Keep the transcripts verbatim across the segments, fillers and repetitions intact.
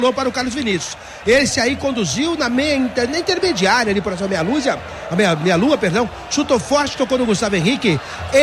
para o Carlos Vinícius. Esse aí conduziu na meia inter, na intermediária ali por essa meia luz, a meia, meia lua, perdão, chutou forte, tocou no Gustavo Henrique,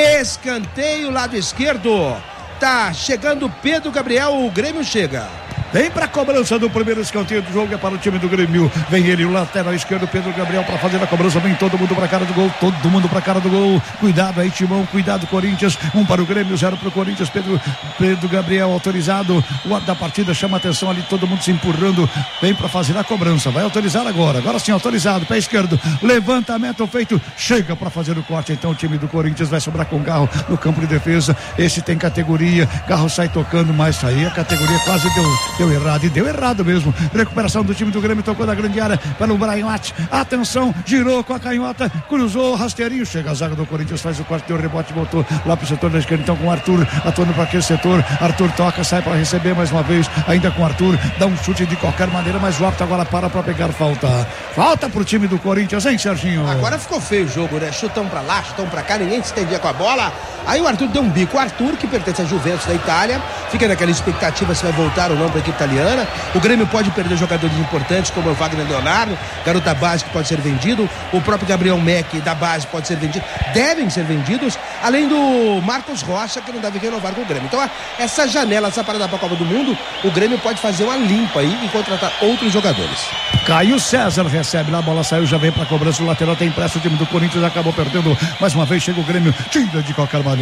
escanteio lado esquerdo, tá chegando Pedro Gabriel, o Grêmio chega. Vem pra cobrança do primeiro escanteio do jogo, é para o time do Grêmio. Vem ele, o lateral esquerdo, Pedro Gabriel, para fazer a cobrança. Vem todo mundo pra cara do gol, todo mundo pra cara do gol. Cuidado aí, Timão, cuidado, Corinthians. Um para o Grêmio, zero para o Corinthians. Pedro, Pedro Gabriel autorizado. O ato da partida chama atenção ali, todo mundo se empurrando. Vem pra fazer a cobrança, vai autorizar agora. Agora sim, autorizado, pé esquerdo. Levantamento feito, chega pra fazer o corte. Então o time do Corinthians vai sobrar com Garro no campo de defesa. Esse tem categoria. Garro sai tocando, mas aí a categoria quase deu. Deu errado, e deu errado mesmo. Recuperação do time do Grêmio, tocou na grande área para o Braiotti. Atenção, girou com a canhota, cruzou, rasteirinho. Chega a zaga do Corinthians, faz o corte, deu rebote, botou lá pro setor da esquerda. Então com o Arthur, atuando para aquele setor. Arthur toca, sai para receber mais uma vez. Ainda com o Arthur, dá um chute de qualquer maneira, mas o árbitro agora para para pegar falta. Falta pro time do Corinthians, hein, Serginho? Agora ficou feio o jogo, né? Chutão pra lá, chutão pra cá, ninguém se entendia com a bola. Aí o Arthur deu um bico. O Arthur, que pertence à Juventus da Itália, fica naquela expectativa se vai voltar ou não para a equipe italiana. O Grêmio pode perder jogadores importantes como o Wagner Leonardo, garoto da base que pode ser vendido, o próprio Gabriel Meck da base pode ser vendido, devem ser vendidos, além do Marcos Rocha, que não deve renovar com o Grêmio. Então essa janela, essa parada para a Copa do Mundo, o Grêmio pode fazer uma limpa aí e contratar outros jogadores. Caio César recebe lá, a bola saiu, já vem para a cobrança, o lateral tem pressa, o time do Corinthians acabou perdendo, mais uma vez chega o Grêmio, tira de qualquer maneira.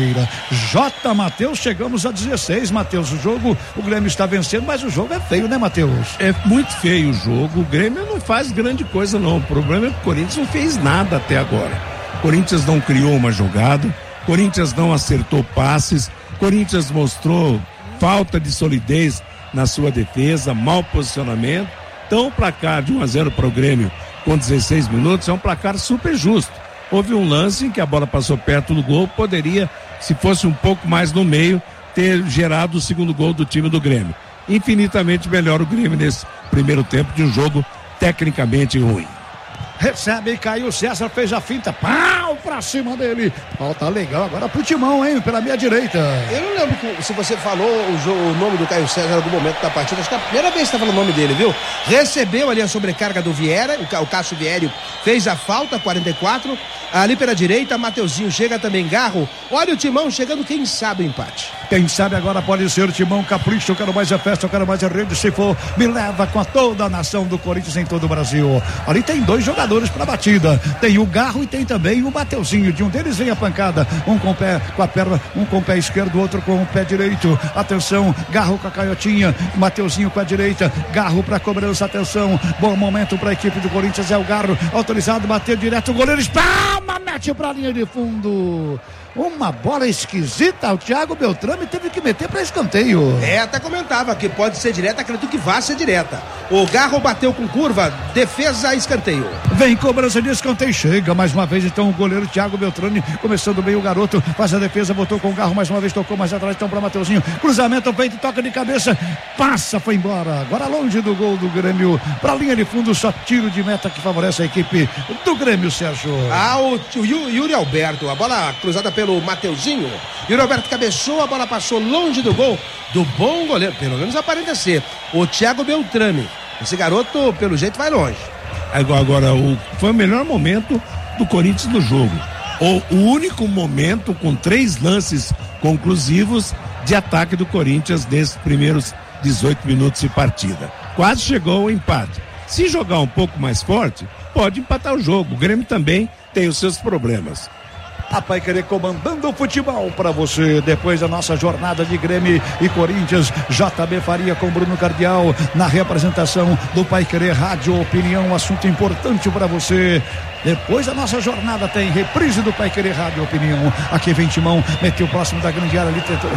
J. Matheus, chegamos a dezesseis, Matheus, o jogo, o Grêmio está vencendo, mas o jogo é feio, né, Matheus? É muito feio o jogo, o Grêmio não faz grande coisa não, o problema é que o Corinthians não fez nada até agora. O Corinthians não criou uma jogada, o Corinthians não acertou passes, o Corinthians mostrou falta de solidez na sua defesa, mau posicionamento. Então o placar de um a zero para o Grêmio com dezesseis minutos é um placar super justo. Houve um lance em que a bola passou perto do gol, poderia, se fosse um pouco mais no meio, ter gerado o segundo gol do time do Grêmio. Infinitamente melhor o Grêmio nesse primeiro tempo de um jogo tecnicamente ruim. Recebe, caiu, César fez a finta, pau pra cima dele. Falta legal agora pro Timão, hein, pela minha direita. Eu não lembro que, se você falou o, jogo, o nome do Caio César em algum momento da partida, acho que é a primeira vez que você tá falando o nome dele, viu? Recebeu ali a sobrecarga do Vieira, o, o Cássio Viério fez a falta, quarenta e quatro, ali pela direita, Mateuzinho chega também, Garro. Olha o Timão chegando, quem sabe o empate. Quem sabe agora pode ser o Timão, capricho, eu quero mais a festa, eu quero mais a rede, se for, me leva com a toda a nação do Corinthians em todo o Brasil. Ali tem dois jogadores para batida, tem o Garro e tem também o Mateuzinho, de um deles vem a pancada, um com o pé, com a perna, um com o pé esquerdo, outro com o pé direito, atenção, Garro com a canhotinha, Mateuzinho com a direita, Garro para cobrança, atenção, bom momento para a equipe do Corinthians, é o Garro, autorizado, bateu direto, o goleiro espalma, mete para a linha de fundo. Uma bola esquisita, o Thiago Beltrame teve que meter para escanteio. É, até comentava que pode ser direta, acredito que vai ser direta. O Garro bateu com curva, defesa, escanteio. Vem cobrança de escanteio, chega mais uma vez então o goleiro Thiago Beltrame, começando bem o garoto, faz a defesa, botou com o Garro mais uma vez, tocou mais atrás então para Mateuzinho, cruzamento feito, toca de cabeça, passa, foi embora, agora longe do gol do Grêmio, para a linha de fundo, só tiro de meta que favorece a equipe do Grêmio, Sérgio. Ah, o, o Yuri Alberto, a bola cruzada pelo o Mateuzinho, e o Roberto cabeçou, a bola passou longe do gol do bom goleiro, pelo menos aparenta ser o Thiago Beltrame. Esse garoto pelo jeito vai longe. Agora, agora o, foi o melhor momento do Corinthians no jogo, o, o único momento com três lances conclusivos de ataque do Corinthians nesses primeiros dezoito minutos de partida, quase chegou ao empate. Se jogar um pouco mais forte, pode empatar o jogo. O Grêmio também tem os seus problemas. A Paiquerê comandando o futebol para você, depois da nossa jornada de Grêmio e Corinthians, J B Faria com Bruno Cardial, na representação do Paiquerê Rádio Opinião, assunto importante para você. Depois da nossa jornada tem reprise do Paiquerê Rádio Opinião, aqui vem Timão, meteu o próximo da grande área ali, tentou...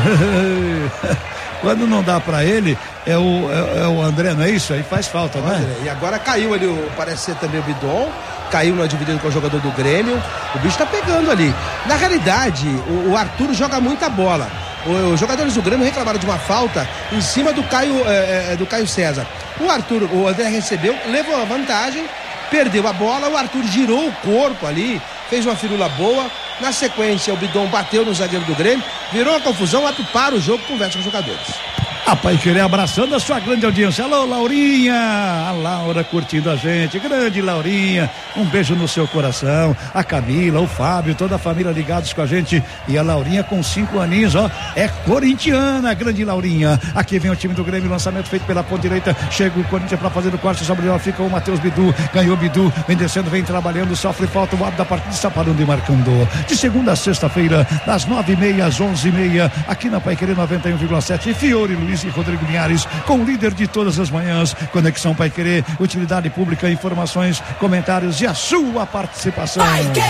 Quando não dá pra ele, é o, é, é o André, não é isso? Aí faz falta, né? E agora caiu ali, o, parece ser também o Bidon, caiu na dividida com o jogador do Grêmio, o bicho tá pegando ali. Na realidade, o, o Arthur joga muita bola. O, os jogadores do Grêmio reclamaram de uma falta em cima do Caio, é, é, do Caio César. O Arthur, o André recebeu, levou a vantagem, perdeu a bola, o Arthur girou o corpo ali, fez uma firula boa. Na sequência, o Bidon bateu no zagueiro do Grêmio, virou uma confusão, o Arthur para o jogo, conversa com os jogadores. A Paiquerê abraçando a sua grande audiência. Alô, Laurinha, a Laura curtindo a gente, grande Laurinha, um beijo no seu coração. A Camila, o Fábio, toda a família ligados com a gente. E a Laurinha com cinco aninhos, ó, é corintiana, grande Laurinha. Aqui vem o time do Grêmio, lançamento feito pela ponta direita, chega o Corinthians pra fazer o corte sobre ela, fica o Matheus Bidu, ganhou Bidu, vem descendo, vem trabalhando, sofre falta, o árbitro da partida está parando e marcando. De segunda a sexta-feira, das nove e meia às onze e meia, aqui na Paiquerê noventa e um vírgula sete, Fiore Luiz e Rodrigo Linhares, com o líder de todas as manhãs, Conexão Paiquerê, utilidade pública, informações, comentários e a sua participação.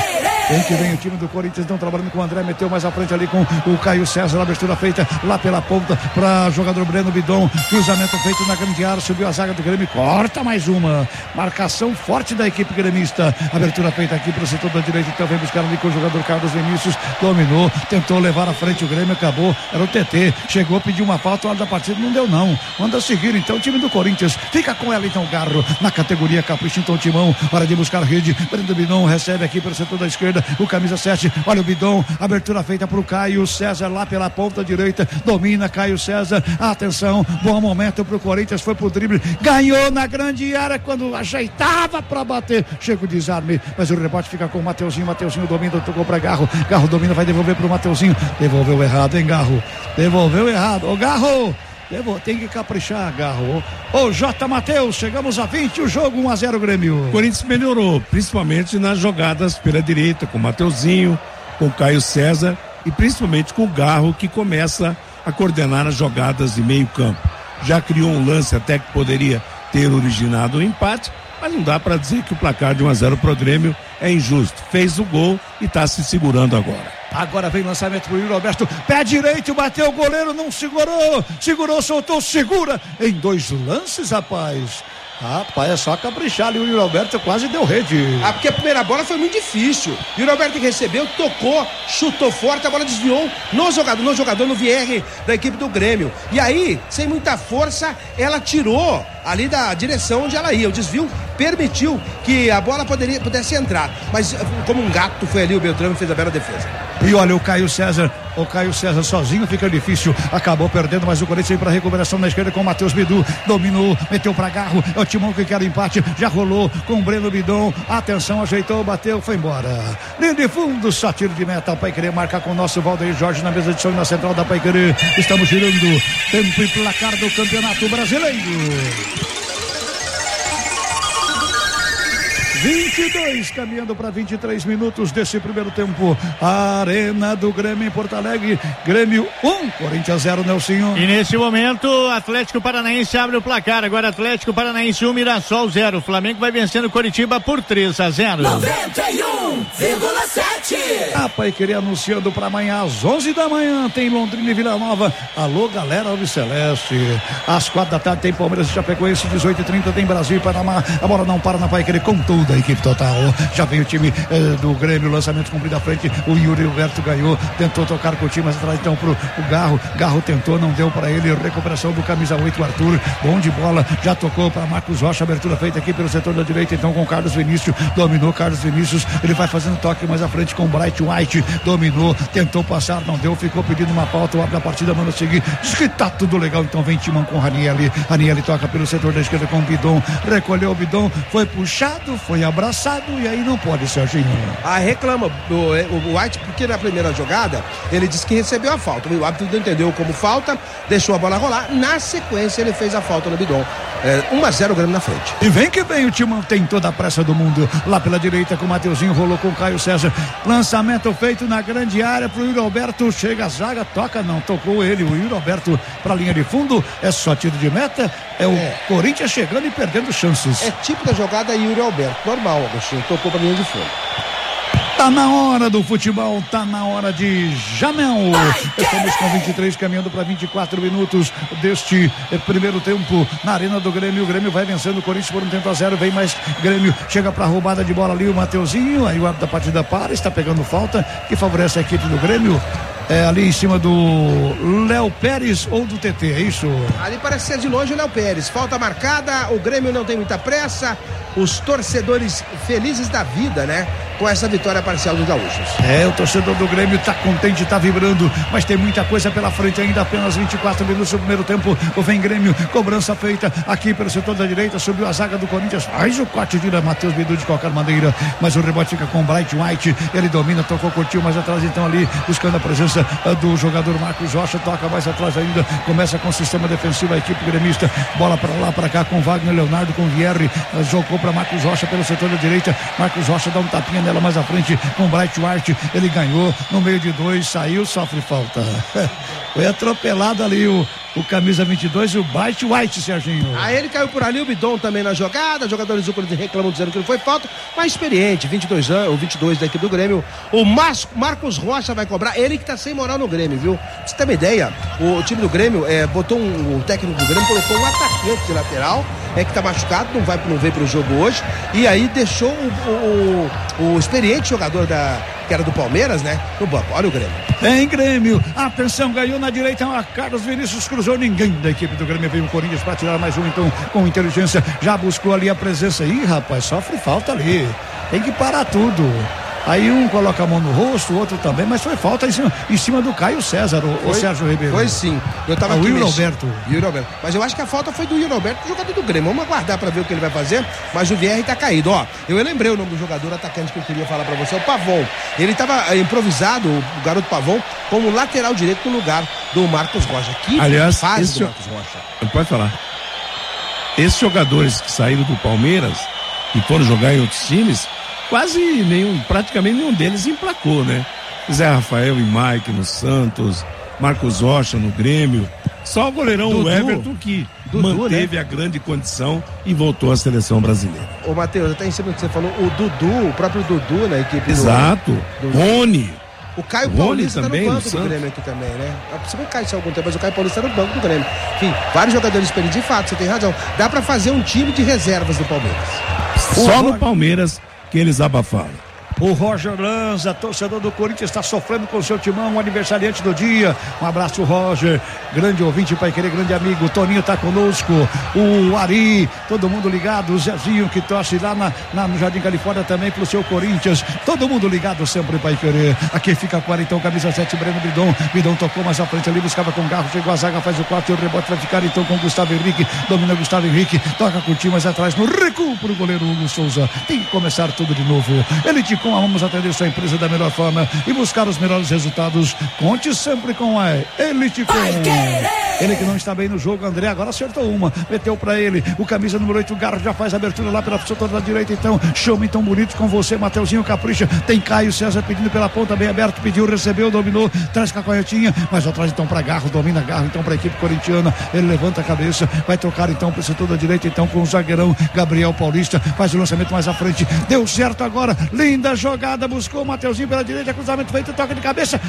Vem que vem o time do Corinthians, estão trabalhando com o André, meteu mais à frente ali com o Caio César, a abertura feita lá pela ponta para jogador Breno Bidon, cruzamento feito na grande área, subiu a zaga do Grêmio, corta mais uma, marcação forte da equipe gremista, abertura feita aqui para o setor da direita, então vem buscar ali com o jogador Carlos Vinícius, dominou, tentou levar à frente o Grêmio, acabou, era o T T, chegou, pediu uma falta, a hora da partida não deu não, manda seguir então o time do Corinthians, fica com ela então Garro, na categoria capricha então o timão, hora de buscar rede, Breno Bidon recebe aqui pelo setor da esquerda, o camisa sete, olha o Bidon, abertura feita para o Caio César lá pela ponta direita, domina Caio César, atenção, bom momento para o Corinthians, foi pro drible, ganhou na grande área quando ajeitava para bater, chega o desarme, mas o rebote fica com o Mateuzinho, Mateuzinho domina, tocou para Garro, Garro domina, vai devolver pro Mateuzinho, devolveu errado, hein Garro, devolveu errado, ô Garro, tem que caprichar, Garro. Ô J. Matheus, chegamos a vinte, o jogo um a zero Grêmio. O Corinthians melhorou, principalmente nas jogadas pela direita, com o Mateuzinho, com o Caio César e principalmente com o Garro, que começa a coordenar as jogadas de meio campo. Já criou um lance até que poderia ter originado um empate, mas não dá para dizer que o placar de um a zero pro Grêmio é injusto. Fez o gol e está se segurando agora. Agora vem lançamento pro Yuri Alberto, pé direito, bateu o goleiro, não segurou, segurou, soltou, segura, em dois lances, rapaz. Rapaz, é só caprichar ali, o Yuri Alberto quase deu rede. Ah, porque a primeira bola foi muito difícil. O Yuri Alberto que recebeu, tocou, chutou forte, a bola desviou no jogador, no jogador, no V R da equipe do Grêmio. E aí, sem muita força, ela tirou ali da direção onde ela ia. O desvio permitiu que a bola poderia, pudesse entrar. Mas como um gato foi ali o Beltrame e fez a bela defesa. E olha o Caio César, o Caio César sozinho fica difícil, acabou perdendo, mas o Corinthians vem para recuperação na esquerda com o Matheus Bidu, dominou, meteu para Garro, é o Timão que quer empate, já rolou com o Breno Bidon, atenção, ajeitou, bateu, foi embora. Linha de fundo, só tiro de meta, o Paiquerê marca com o nosso Valdeir Jorge na mesa de som na central da Paiquerê. Estamos girando tempo e placar do Campeonato Brasileiro. vinte e dois, caminhando para vinte e três minutos desse primeiro tempo. A Arena do Grêmio em Porto Alegre. Grêmio um, Corinthians zero, Nelsinho. E nesse momento, Atlético Paranaense abre o placar. Agora Atlético Paranaense um, Mirassol zero. Flamengo vai vencendo Coritiba por três a zero. noventa e um vírgula sete. A Paiquerê anunciando para amanhã às onze da manhã. Tem Londrina e Vila Nova. Alô, galera Alves Celeste. Às quatro da tarde tem Palmeiras e Chapecoense. dezoito e trinta tem Brasil e Panamá. A bola não para na Paiquerê com tudo. Da equipe total, já vem o time eh, do Grêmio, lançamento cumprido à frente, o Yuri Alberto ganhou, tentou tocar com o time, mas atrás então pro o Garro, Garro tentou, não deu para ele, recuperação do camisa oito, Arthur, bom de bola, já tocou para Marcos Rocha, abertura feita aqui pelo setor da direita, então com Carlos Vinícius, dominou Carlos Vinícius, ele vai fazendo toque mais à frente com Bright White, dominou, tentou passar, não deu, ficou pedindo uma falta, o abre da partida, manda seguir, diz que tá tudo legal, então vem Timão com Ranieri, Ranieri toca pelo setor da esquerda com o Bidon, recolheu o Bidon, foi puxado, foi abraçado e aí não pode, Serginho. Ah, reclama o, o White, porque na primeira jogada ele disse que recebeu a falta. O árbitro não entendeu como falta, deixou a bola rolar. Na sequência ele fez a falta no Bidon. É, um a zero Grêmio na frente. E vem que vem, o Timão tem toda a pressa do mundo. Lá pela direita com o Mateuzinho, rolou com o Caio César. Lançamento feito na grande área pro Yuri Alberto. Chega a zaga, toca, não, tocou ele. O Yuri Alberto pra linha de fundo. É só tiro de meta. É o é. Corinthians chegando e perdendo chances. É tipo da jogada Yuri Alberto. Normal, Agostinho. Tocou pra linha de fundo. Tá na hora do futebol, tá na hora de Jamel. Estamos com vinte e três, caminhando para vinte e quatro minutos deste primeiro tempo na Arena do Grêmio. O Grêmio vai vencendo o Corinthians por um tempo a zero. Vem mais Grêmio, chega para roubada de bola ali o Mateuzinho. Aí o árbitro da partida para, está pegando falta que favorece a equipe do Grêmio. É, ali em cima do Léo Pérez ou do T T, é isso? Ali parece ser de longe o Léo Pérez. Falta marcada, o Grêmio não tem muita pressa. Os torcedores felizes da vida, né? com essa vitória parcial dos gaúchos. É, o torcedor do Grêmio tá contente, tá vibrando, mas tem muita coisa pela frente ainda, apenas vinte e quatro minutos do primeiro tempo. O vem Grêmio, cobrança feita aqui pelo setor da direita, subiu a zaga do Corinthians, faz o corte, vira Matheus Bidu de qualquer maneira, mas o rebote fica com o Bright White, ele domina, tocou, curtiu mais atrás, então ali, buscando a presença uh, do jogador Marcos Rocha, toca mais atrás ainda, começa com o sistema defensivo, a equipe gremista, bola pra lá, pra cá, com Wagner Leonardo, com Vierre, uh, jogou pra Marcos Rocha pelo setor da direita, Marcos Rocha dá um tapinha nela mais à frente, com o Bright White, ele ganhou, no meio de dois, saiu, sofre falta. Foi atropelado ali o, o camisa vinte e dois e o Bright White, Serginho. Aí ele caiu por ali, o Bidon também na jogada, jogadores do Corinthians reclamam dizendo que não foi falta, mas experiente, vinte e dois anos, ou vinte e dois da equipe do Grêmio, o Mas, Marcos Rocha vai cobrar, ele que tá sem moral no Grêmio, viu? Pra você ter uma ideia, o time do Grêmio é, botou um, o técnico do Grêmio colocou um atacante de lateral, é que tá machucado, não vai não veio pro jogo hoje, e aí deixou o, o, o experiente jogador da, que era do Palmeiras, né, no banco. Olha o Grêmio. Em Grêmio, atenção, ganhou na direita, a Carlos Vinícius cruzou, ninguém da equipe do Grêmio, veio o Corinthians para tirar mais um, então, com inteligência, já buscou ali a presença. Ih, rapaz, sofre falta ali, tem que parar tudo. Aí um coloca a mão no rosto, o outro também, mas foi falta em cima, em cima do Caio César, o, o Sérgio Ribeiro. Foi sim. Eu tava ah, aqui. O Yuri Alberto. Yuri Alberto. Mas eu acho que a falta foi do Yuri Alberto, jogador do Grêmio. Vamos aguardar pra ver o que ele vai fazer. Mas o Vierre tá caído. Ó, eu lembrei o nome do jogador atacante que eu queria falar pra você, o Pavon. Ele tava improvisado, o garoto Pavon, como lateral direito no lugar do Marcos Rocha. Que Aliás, fase esse do Marcos Rocha. Pode falar. Esses jogadores que saíram do Palmeiras e foram jogar em outros times, quase nenhum, praticamente nenhum deles emplacou, né? Zé Rafael e Mike no Santos, Marcos Rocha no Grêmio, só o goleirão Dudu, Everton que Dudu, manteve né? a grande condição e voltou à seleção brasileira. Ô, Matheus, até em cima do que você falou, o Dudu, o próprio Dudu na equipe Exato, do... do... Rony. O Caio Rony Paulista também, tá no banco no do Santos. Grêmio aqui também, né? Você vai cair isso há algum tempo, mas o Caio Paulista tá no banco do Grêmio. Enfim, vários jogadores experientes, de fato, você tem razão. Dá pra fazer um time de reservas do Palmeiras. Só no Palmeiras que eles abafaram. O Roger Lanza, torcedor do Corinthians, está sofrendo com o seu timão, o aniversariante do dia. Um abraço, Roger, grande ouvinte, Pai Querer, grande amigo. O Toninho está conosco, o Ari, todo mundo ligado. O Zezinho, que torce lá na, na, no Jardim Califórnia também pro seu Corinthians. Todo mundo ligado sempre, Pai Querer. Aqui fica agora então, camisa sete, Breno Bidon. Bidon tocou mais à frente ali, buscava com o Garro, chegou a zaga, faz o quarto e o rebote vai ficar então com o Gustavo Henrique. Domina o Gustavo Henrique, toca curtir mais atrás no recuo pro goleiro Hugo Souza. Tem que começar tudo de novo. Ele te vamos atender sua empresa da melhor forma e buscar os melhores resultados. Conte sempre com a Elite Com. Ele que não está bem no jogo, André, agora acertou uma, meteu pra ele, o camisa número oito, o Garro já faz a abertura lá pela setor da direita, então, chama então bonito com você, Mateuzinho capricha, tem Caio César pedindo pela ponta, bem aberto, pediu, recebeu, dominou, traz com a canhotinha, mas atrás então pra Garro, domina Garro então pra equipe corintiana, ele levanta a cabeça, vai tocar então pro setor da direita, então com o zagueirão Gabriel Paulista, faz o lançamento mais à frente, deu certo agora, linda jogada, buscou o Mateuzinho pela direita, cruzamento feito, toca de cabeça,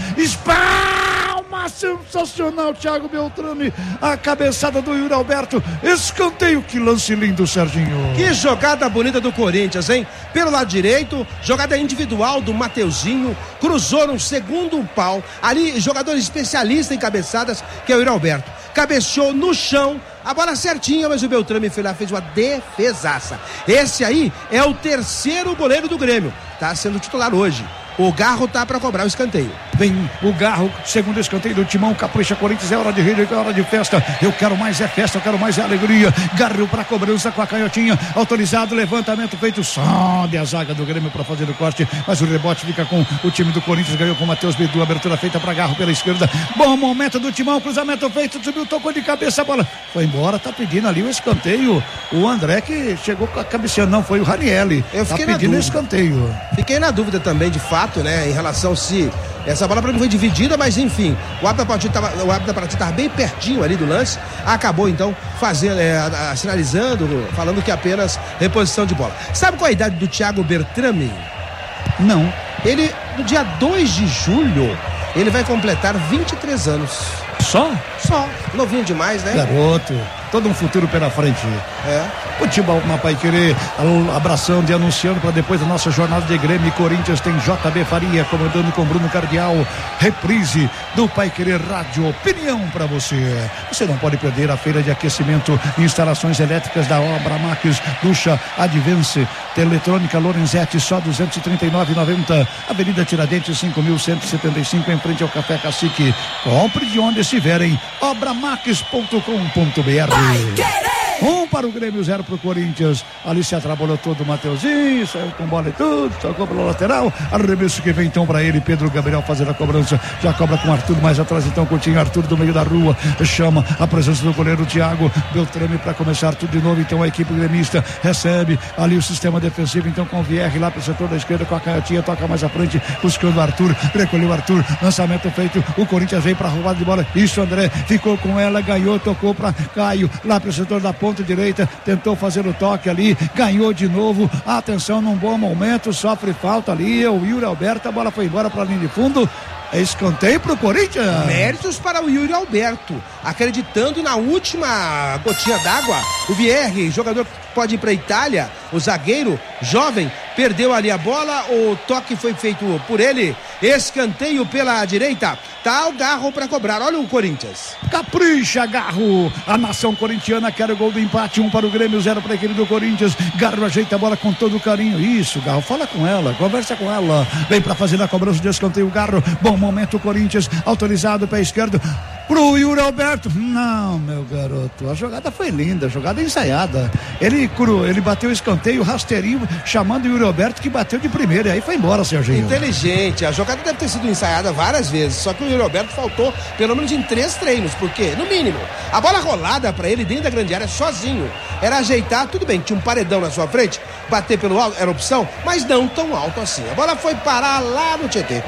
espalma, sensacional, Thiago Beltrame, a cabeçada do Yuri Alberto, escanteio, que lance lindo, Serginho. Que jogada bonita do Corinthians, hein? Pelo lado direito, jogada individual do Mateuzinho, cruzou no segundo pau, ali jogador especialista em cabeçadas, que é o Yuri Alberto, cabeceou no chão, a bola certinha, mas o Beltrame foi lá, fez uma defesaça. Esse aí é o terceiro goleiro do Grêmio, tá sendo titular hoje. O Garro tá pra cobrar o escanteio. Vem o Garro, segundo escanteio do Timão, capricha Corinthians, é hora de rir, é hora de festa, eu quero mais é festa, eu quero mais é alegria. Garro pra cobrança com a canhotinha, autorizado, levantamento feito, sobe a zaga do Grêmio pra fazer o corte, mas o rebote fica com o time do Corinthians, ganhou com o Matheus Bidu, abertura feita pra Garro pela esquerda, bom momento do Timão, cruzamento feito, subiu, tocou de cabeça, a bola foi embora, tá pedindo ali o escanteio, o André que chegou com a cabeceando, não, foi o Ranielli, eu tá fiquei pedindo na escanteio. Fiquei na dúvida também, de fato, né, em relação se essa bola para mim foi dividida, mas enfim, o árbitro da partida tava, o árbitro da partida estava bem pertinho ali do lance, acabou então fazendo, é, a, a, sinalizando, falando que apenas reposição de bola. Sabe qual é a idade do Thiago Beltrame? Não. Ele, no dia dois de julho, ele vai completar vinte e três anos. Só? Só, novinho demais, né? Garoto, todo um futuro pela frente. É. Futebol na Paiquerê, abraçando e anunciando para depois da nossa jornada de Grêmio e Corinthians, tem J B Faria comandando com Bruno Cardial, reprise do Paiquerê Rádio, opinião para você. Você não pode perder a feira de aquecimento e instalações elétricas da Obra Max, Ducha Advance, Teletrônica Lorenzetti, só duzentos e trinta e nove reais e noventa centavos, Avenida Tiradentes cinco mil cento e setenta e cinco, em frente ao Café Cacique. Compre de onde estiverem, obramax ponto com ponto b r. Um para o Grêmio, zero para o Corinthians. Ali se atrabalhou todo o Mateuzinho, saiu com bola e tudo, tocou pela lateral. Arremesso que vem então para ele, Pedro Gabriel fazendo a cobrança. Já cobra com Arthur mais atrás, então Coutinho, Arthur do meio da rua. Chama a presença do goleiro Thiago Beltrame para começar tudo de novo. Então a equipe gremista recebe ali o sistema defensivo. Então com o V R lá para o setor da esquerda, com a canhotinha, toca mais à frente, buscando o Arthur. Recolheu o Arthur, lançamento feito. O Corinthians veio para a roubada de bola. Isso, André ficou com ela, ganhou, tocou para Caio lá para o setor da ponta direita, tentou fazer o toque ali, ganhou de novo, atenção, num bom momento, sofre falta ali, o Yuri Alberto, a bola foi embora para a linha de fundo. Escanteio pro Corinthians. Méritos para o Yuri Alberto, acreditando na última gotinha d'água. O V R, jogador que pode ir para a Itália, o zagueiro jovem, perdeu ali a bola, o toque foi feito por ele, escanteio pela direita, tá o Garro para cobrar. Olha o Corinthians. Capricha, Garro. A nação corintiana quer o gol do empate, um para o Grêmio, zero para a equipe do Corinthians. Garro ajeita a bola com todo o carinho. Isso, Garro, fala com ela, conversa com ela. Vem para fazer a cobrança de escanteio, Garro. Bom momento, o Corinthians, autorizado pé esquerdo pro Yuri Alberto. Não, meu garoto, a jogada foi linda, a jogada ensaiada. Ele, cru, ele bateu o escanteio, rasteirinho, chamando o Yuri Alberto, que bateu de primeira, e aí foi embora, Serginho. Inteligente, a jogada deve ter sido ensaiada várias vezes, só que o Yuri Alberto faltou pelo menos em três treinos, porque, no mínimo, a bola rolada pra ele dentro da grande área sozinho, era ajeitar, tudo bem, tinha um paredão na sua frente, bater pelo alto era opção, mas não tão alto assim. A bola foi parar lá no Tietê.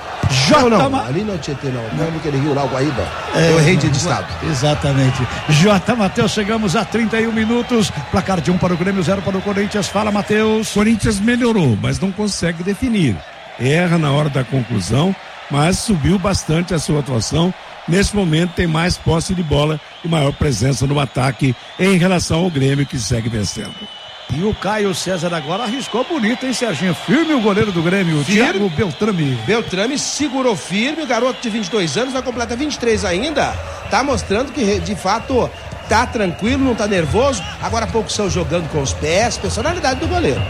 J. Não, não, Ma... ali não Tietê não, não é naquele rio lá, o Guaíba. É, eu errei de estado. Exatamente. J. Matheus, chegamos a trinta e um minutos, placar de um para o Grêmio, zero para o Corinthians. Fala, Matheus. Corinthians melhorou, mas não consegue definir. Erra na hora da conclusão, mas subiu bastante a sua atuação. Nesse momento tem mais posse de bola e maior presença no ataque em relação ao Grêmio, que segue vencendo. E o Caio César agora arriscou bonito, hein, Serginho? Firme o goleiro do Grêmio, o Thiago Beltrame. Beltrame segurou firme, o garoto de vinte e dois anos, vai completar vinte e três ainda. Tá mostrando que, de fato, tá tranquilo, não tá nervoso. Agora há pouco são jogando com os pés, personalidade do goleiro.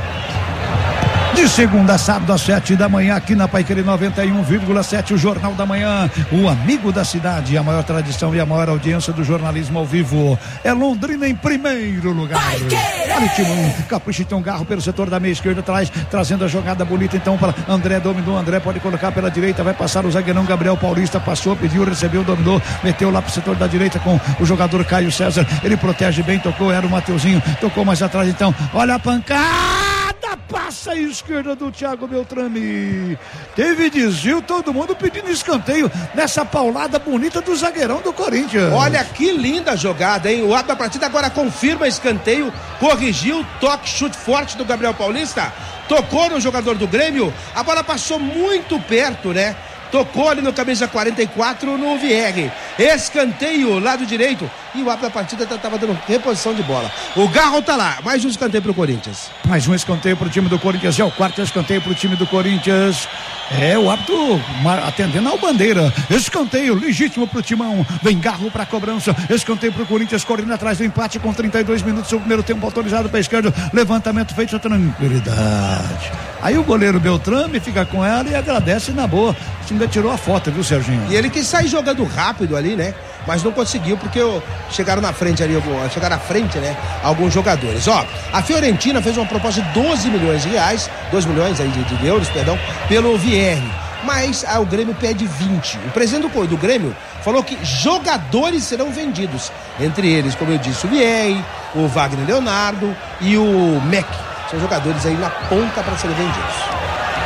De segunda a sábado às sete da manhã, aqui na Paiquerê noventa e um vírgula sete, o Jornal da Manhã, o amigo da cidade, a maior tradição e a maior audiência do jornalismo ao vivo. É Londrina em primeiro lugar. Olha o Timão, capricha então, Garro pelo setor da meia esquerda, atrás, trazendo a jogada bonita então para André, dominou, André pode colocar pela direita, vai passar o zagueirão Gabriel Paulista, passou, pediu, recebeu, dominou, meteu lá pro setor da direita com o jogador Caio César, ele protege bem, tocou, era o Mateuzinho, tocou mais atrás então, olha a pancada! Passa a esquerda do Thiago Beltrame. Teve desvio, todo mundo pedindo escanteio nessa paulada bonita do zagueirão do Corinthians. Olha que linda jogada, hein? O árbitro da partida agora confirma escanteio, corrigiu, toque, chute forte do Gabriel Paulista, tocou no jogador do Grêmio, a bola passou muito perto, né? Tocou ali no camisa quarenta e quatro no V R. Escanteio, lado direito. E o árbitro da partida estava dando reposição de bola. O Garro tá lá. Mais um escanteio pro Corinthians. Mais um escanteio pro time do Corinthians. É o quarto escanteio pro time do Corinthians. É o árbitro atendendo ao bandeira. Escanteio legítimo pro Timão. Vem Garro pra cobrança. Escanteio pro Corinthians, correndo atrás do empate com trinta e dois minutos. O primeiro tempo autorizado pra esquerda. Levantamento feito, tranquilidade. Aí o goleiro Beltrame fica com ela e agradece na boa. Ainda tirou a foto, viu, Serginho? E ele quis sair jogando rápido ali, né? Mas não conseguiu porque chegaram na frente ali, chegaram à frente, né? Alguns jogadores. Ó, a Fiorentina fez uma proposta de doze milhões de reais, dois milhões aí de, de euros, perdão, pelo V R. Mas ah, o Grêmio pede vinte. O presidente do, do Grêmio falou que jogadores serão vendidos. Entre eles, como eu disse, o V R, o Wagner Leonardo e o Mac. São jogadores aí na ponta para serem vendidos.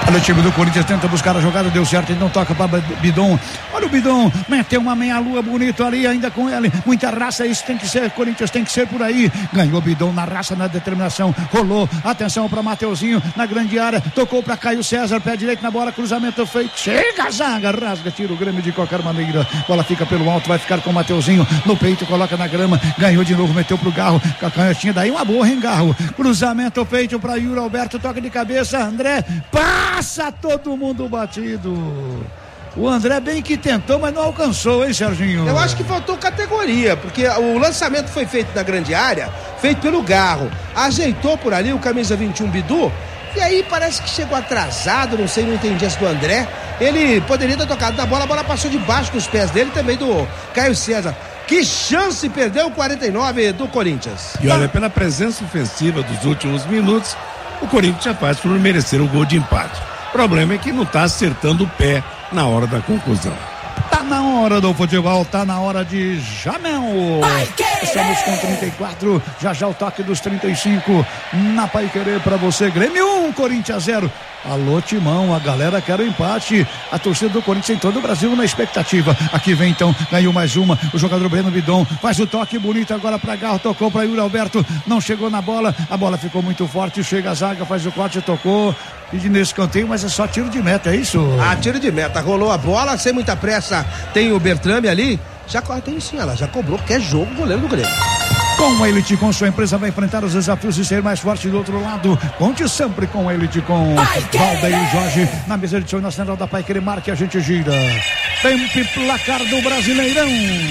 Olha o time do Corinthians, tenta buscar a jogada, deu certo, então toca para Bidon. Olha o Bidon, meteu uma meia-lua bonito ali, ainda com ele, muita raça, isso tem que ser, Corinthians tem que ser por aí. Ganhou Bidon na raça, na determinação, rolou, atenção para Mateuzinho, na grande área, tocou para Caio César, pé direito na bola, cruzamento feito, chega a zaga, rasga, tira o Grêmio de qualquer maneira, bola fica pelo alto, vai ficar com o Mateuzinho, no peito, coloca na grama, ganhou de novo, meteu pro Garro, com a canhotinha, daí uma boa, hein, Garro, cruzamento feito para Yuri Alberto, toca de cabeça, André, passa todo mundo batido. O André bem que tentou, mas não alcançou, hein, Serginho? Eu acho que faltou categoria, porque o lançamento foi feito na grande área, feito pelo Garro, ajeitou por ali o camisa vinte e um Bidu, e aí parece que chegou atrasado, não sei, não entendi essa do André, ele poderia ter tocado na bola, a bola passou debaixo dos pés dele, também do Caio César. Que chance perdeu o quarenta e nove do Corinthians. E olha, pela presença ofensiva dos últimos minutos, o Corinthians já faz por merecer o gol de empate. O problema é que não está acertando o pé na hora da conclusão. Tá na hora do futebol, tá na hora de Jamel. Estamos com trinta e quatro, já já o toque dos trinta e cinco na Pai Querer pra você. Grêmio um, Corinthians zero. Alô, Timão, a galera quer o empate. A torcida do Corinthians em todo o Brasil na expectativa. Aqui vem então, ganhou mais uma. O jogador Breno Bidon faz o toque bonito agora pra Garro, tocou pra Yuri Alberto, não chegou na bola, a bola ficou muito forte, chega a zaga, faz o corte, tocou. E nesse escanteio, mas é só tiro de meta, é isso? Ah, tiro de meta, rolou a bola, sem muita pressa, tem o Bertrame ali, já tem sim, ela já cobrou, quer jogo, o goleiro do Grêmio. Com a Elite, com sua empresa, vai enfrentar os desafios de ser mais forte do outro lado. Conte sempre com a Elite, com Valdeir Jorge, na mesa de show nacional da Pai Querer, marque, a gente gira. Tempo e placar do Brasileirão.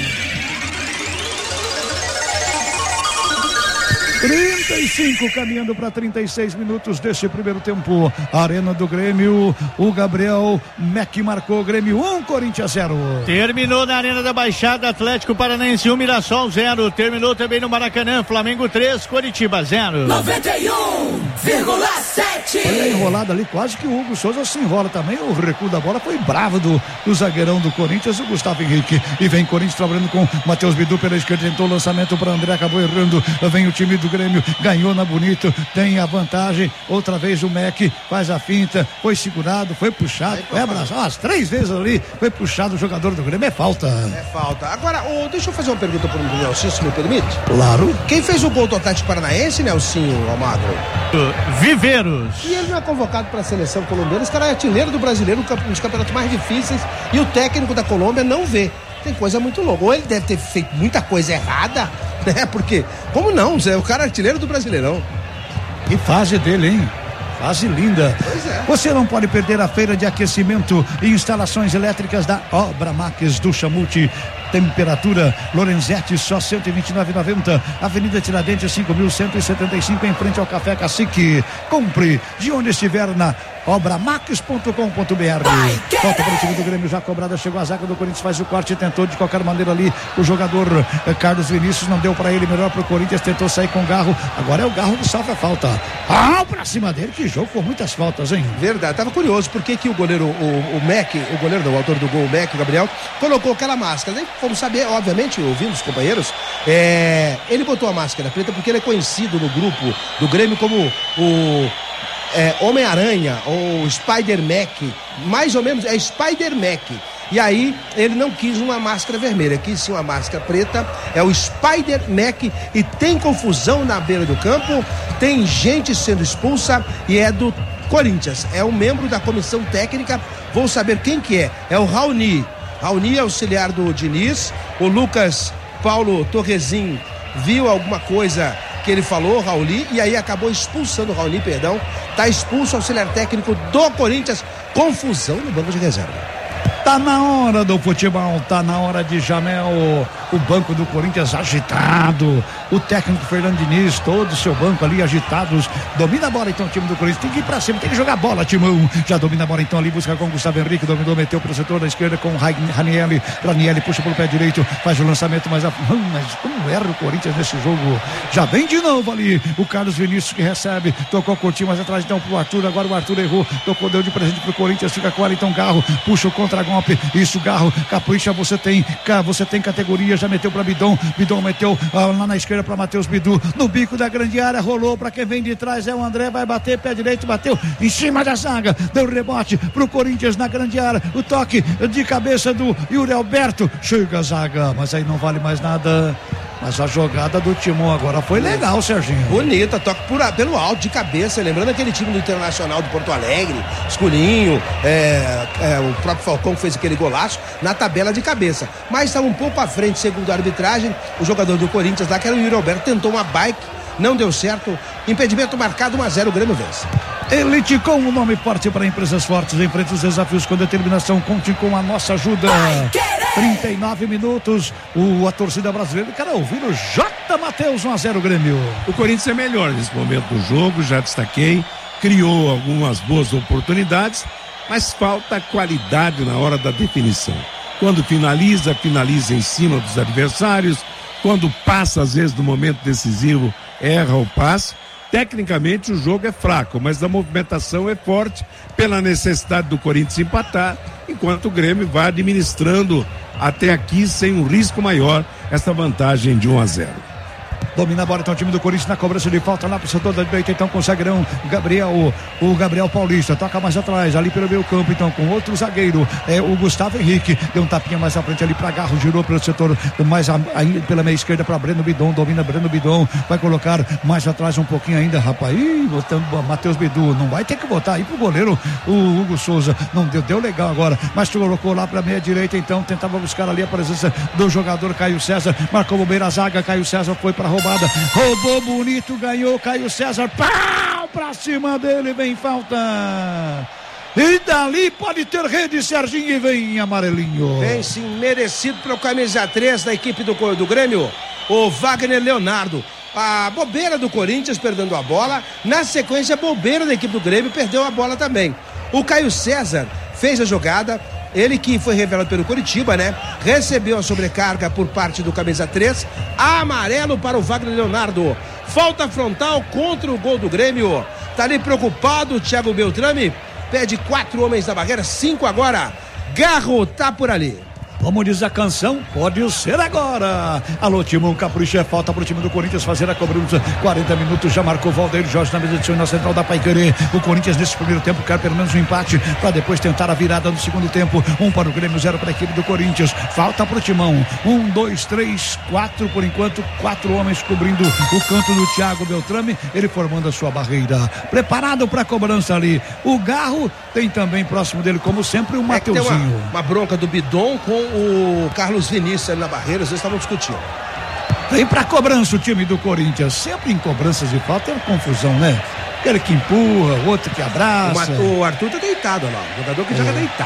trinta e cinco caminhando para trinta e seis minutos deste primeiro tempo. Arena do Grêmio, o Gabriel Mac marcou, Grêmio um, Corinthians zero. Terminou na Arena da Baixada, Atlético Paranaense um, Mirassol zero. Terminou também no Maracanã, Flamengo três, Coritiba zero. noventa e um vírgula sete. Olha a enrolada ali, quase que o Hugo Souza se enrola também. O recuo da bola foi bravo do, do zagueirão do Corinthians, o Gustavo Henrique. E vem Corinthians trabalhando com Matheus Bidu pela esquerda, tentou o lançamento para André, acabou errando. Vem o time do Grêmio, ganhou na Bonito, tem a vantagem, outra vez o Mac faz a finta, foi segurado, foi puxado, foi abraçado, as três vezes ali, foi puxado o jogador do Grêmio, é falta. É falta. Agora, oh, deixa eu fazer uma pergunta para o Nelson, se me permite. Claro. Quem fez o gol do Atlético Paranaense, Nelsinho Almagro? Viveiros. E ele não é convocado para a seleção colombiana, esse cara é artilheiro do brasileiro, um dos campeonatos mais difíceis, e o técnico da Colômbia não vê. Tem coisa muito louca. Ou ele deve ter feito muita coisa errada, né? Porque, como não? É o cara artilheiro do Brasileirão. Que fase dele, hein? Fase linda. Pois é. Você não pode perder a feira de aquecimento e instalações elétricas da Obra Max do Chamute. Temperatura Lorenzetti, só cento e vinte e nove reais e noventa centavos. Avenida Tiradentes, cinco mil cento e setenta e cinco, em frente ao Café Cacique. Compre de onde estiver na obra max ponto com ponto b r. Volta para o time do Grêmio, já cobrada, chegou a zaga do Corinthians, faz o corte, tentou de qualquer maneira ali o jogador eh, Carlos Vinícius, não deu para ele, melhor para o Corinthians, tentou sair com o Garro, agora é o Garro que sofre a falta. Ah, pra cima dele, que jogo com muitas faltas, hein? Verdade, tava curioso, por que que o goleiro, o, o Mac, o goleiro, não, o autor do gol, o Mac, o Gabriel, colocou aquela máscara, né? Vamos saber, obviamente, ouvindo os companheiros, é, ele botou a máscara preta porque ele é conhecido no grupo do Grêmio como o é, Homem-Aranha ou Spider-Mac, mais ou menos é Spider-Mac. E aí ele não quis uma máscara vermelha, quis sim uma máscara preta, é o Spider-Mac, e tem confusão na beira do campo, tem gente sendo expulsa e é do Corinthians, é um membro da comissão técnica, vou saber quem que é, é o Raoni. Raoni é auxiliar do Diniz, o Lucas Paulo Torrezinho viu alguma coisa que ele falou, Raoni, e aí acabou expulsando o Raoni, perdão, tá expulso o auxiliar técnico do Corinthians, confusão no banco de reserva. Tá na hora do futebol, tá na hora de Jamel, o banco do Corinthians agitado, o técnico Fernando Diniz, todo o seu banco ali agitados, domina a bola então o time do Corinthians, tem que ir pra cima, tem que jogar bola, Timão, já domina a bola então ali, busca com o Gustavo Henrique, dominou, meteu pro setor da esquerda com o Ranielli, Ranielli puxa pelo pé direito, faz o lançamento, mas, a... mas como erra o Corinthians nesse jogo, já vem de novo ali, o Carlos Vinícius que recebe, tocou curtinho mais atrás então pro Arthur, agora o Arthur errou, tocou, deu de presente pro Corinthians, fica com ela então Garro, puxa o contra-golpe, isso Garro, capricha, você tem, você tem categoria, já já meteu pra Bidon, Bidon meteu ah, lá na esquerda pra Matheus Bidu, no bico da grande área, rolou pra quem vem de trás, é o André, vai bater, pé direito, bateu em cima da zaga, deu rebote pro Corinthians na grande área, o toque de cabeça do Yuri Alberto, chega a zaga, mas aí não vale mais nada. Mas a jogada do Timão agora foi legal, Serginho. Bonita, toque por, pelo alto, de cabeça. Lembrando aquele time do Internacional de Porto Alegre, Escurinho, é, é, o próprio Falcão que fez aquele golaço na tabela de cabeça. Mas estava um pouco à frente, segundo a arbitragem. O jogador do Corinthians lá, que era o Yuri Alberto, tentou uma bike, não deu certo. Impedimento marcado, um a zero, o Grêmio vence. Elite com o nome forte para empresas fortes. Enfrenta os desafios com determinação. Conte com a nossa ajuda. trinta e nove minutos. O, a torcida brasileira quer ouvir o J. Matheus, um a zero Grêmio. O Corinthians é melhor nesse momento do jogo, já destaquei. Criou algumas boas oportunidades, mas falta qualidade na hora da definição. Quando finaliza, finaliza em cima dos adversários. Quando passa, às vezes, no momento decisivo, erra o passe. Tecnicamente o jogo é fraco, mas a movimentação é forte pela necessidade do Corinthians empatar, enquanto o Grêmio vai administrando até aqui sem um risco maior essa vantagem de um a zero. Domina a bola, então o time do Corinthians na cobrança de falta lá pro setor da direita, então conseguirão Gabriel, o Gabriel Paulista, toca mais atrás, ali pelo meio campo, então com outro zagueiro, é o Gustavo Henrique, deu um tapinha mais à frente ali pra Garro, girou pelo setor, mais a, a, pela meia esquerda pra Breno Bidon, domina Breno Bidon, vai colocar mais atrás um pouquinho ainda, rapaz, ih, botando Matheus Bidu, não vai ter que botar aí pro goleiro, o Hugo Souza, não deu, deu legal agora, mas colocou lá pra meia direita, então tentava buscar ali a presença do jogador Caio César, marcou o beira a zaga, Caio César foi pra roubada, roubou bonito, ganhou Caio César, pau pra cima dele, vem falta, e dali pode ter rede, Serginho, e vem amarelinho. Vem sim, merecido para o camisa três da equipe do, do Grêmio, o Wagner Leonardo. A bobeira do Corinthians perdendo a bola, na sequência a bobeira da equipe do Grêmio perdeu a bola também. O Caio César fez a jogada, ele que foi revelado pelo Coritiba, né? Recebeu a sobrecarga por parte do camisa três, amarelo para o Wagner Leonardo. Falta frontal contra o gol do Grêmio. Tá ali preocupado o Thiago Beltrame, pede quatro homens da barreira, cinco agora. Garro tá por ali. Como diz a canção, pode ser agora. Alô, Timão, capricha, é falta pro time do Corinthians fazer a cobrança. quarenta minutos, já marcou Valdeir Jorge na mesa de na central da Paiquerê. O Corinthians nesse primeiro tempo quer pelo menos um empate para depois tentar a virada no segundo tempo. Um para o Grêmio, zero para a equipe do Corinthians. Falta pro Timão. Um, dois, três, quatro por enquanto. Quatro homens cobrindo o canto do Thiago Beltrame. Ele formando a sua barreira. Preparado para a cobrança ali. O Garro tem também próximo dele, como sempre, o Mateuzinho. É uma, uma bronca do Bidon com o Carlos Vinícius ali na barreira, vocês estavam discutindo. Vem pra cobrança o time do Corinthians, sempre em cobranças de falta é uma confusão, né? Aquele que empurra, o outro que abraça. O, o Arthur tá deitado lá, o jogador que é. joga deitado.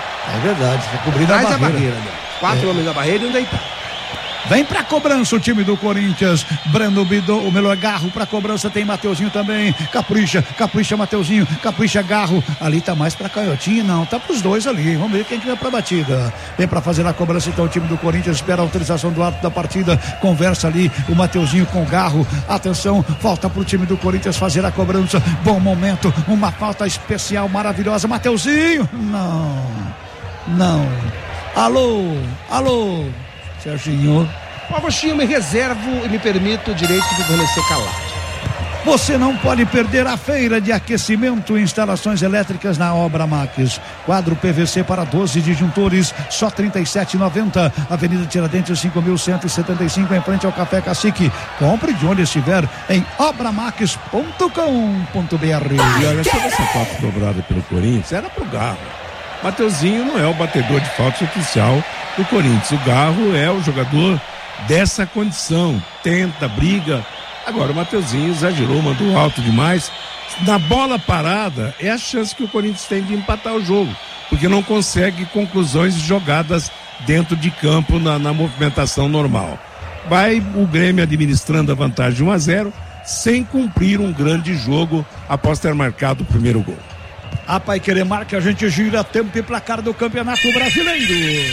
É verdade, tá cobrindo a barreira. a barreira, né? Quatro é. homens na barreira e um deitado. Vem pra cobrança o time do Corinthians. Breno Bidon, o melhor Garro pra cobrança. Tem Mateuzinho também. Capricha, capricha Mateuzinho, capricha Garro. Ali tá mais pra Canhotinho, não. Tá pros dois ali. Vamos ver quem que vai pra batida. Vem pra fazer a cobrança então o time do Corinthians. Espera a autorização do árbitro da partida. Conversa ali o Mateuzinho com o Garro. Atenção, falta pro time do Corinthians fazer a cobrança. Bom momento, uma falta especial maravilhosa. Mateuzinho, não, não. Alô, alô. Serginho. Agostinho, me reservo e me permito o direito de permanecer calado. Você não pode perder a feira de aquecimento e instalações elétricas na Obra Max. Quadro P V C para doze disjuntores, só trinta e sete reais e noventa centavos. Avenida Tiradentes, cinco mil cento e setenta e cinco, em frente ao Café Cacique. Compre de onde estiver em obramax ponto com ponto br. E olha, toda essa falta dobrada pelo Corinthians era pro Garro. Mateuzinho não é o batedor de falta oficial do Corinthians. O Garro é o jogador dessa condição, tenta, briga. Agora o Mateuzinho exagerou, mandou alto demais. Na bola parada é a chance que o Corinthians tem de empatar o jogo, porque não consegue conclusões de jogadas dentro de campo na, na movimentação normal. Vai o Grêmio administrando a vantagem de um a zero sem cumprir um grande jogo após ter marcado o primeiro gol. A Paiquerê marca, a gente gira tempo e placar do Campeonato Brasileiro.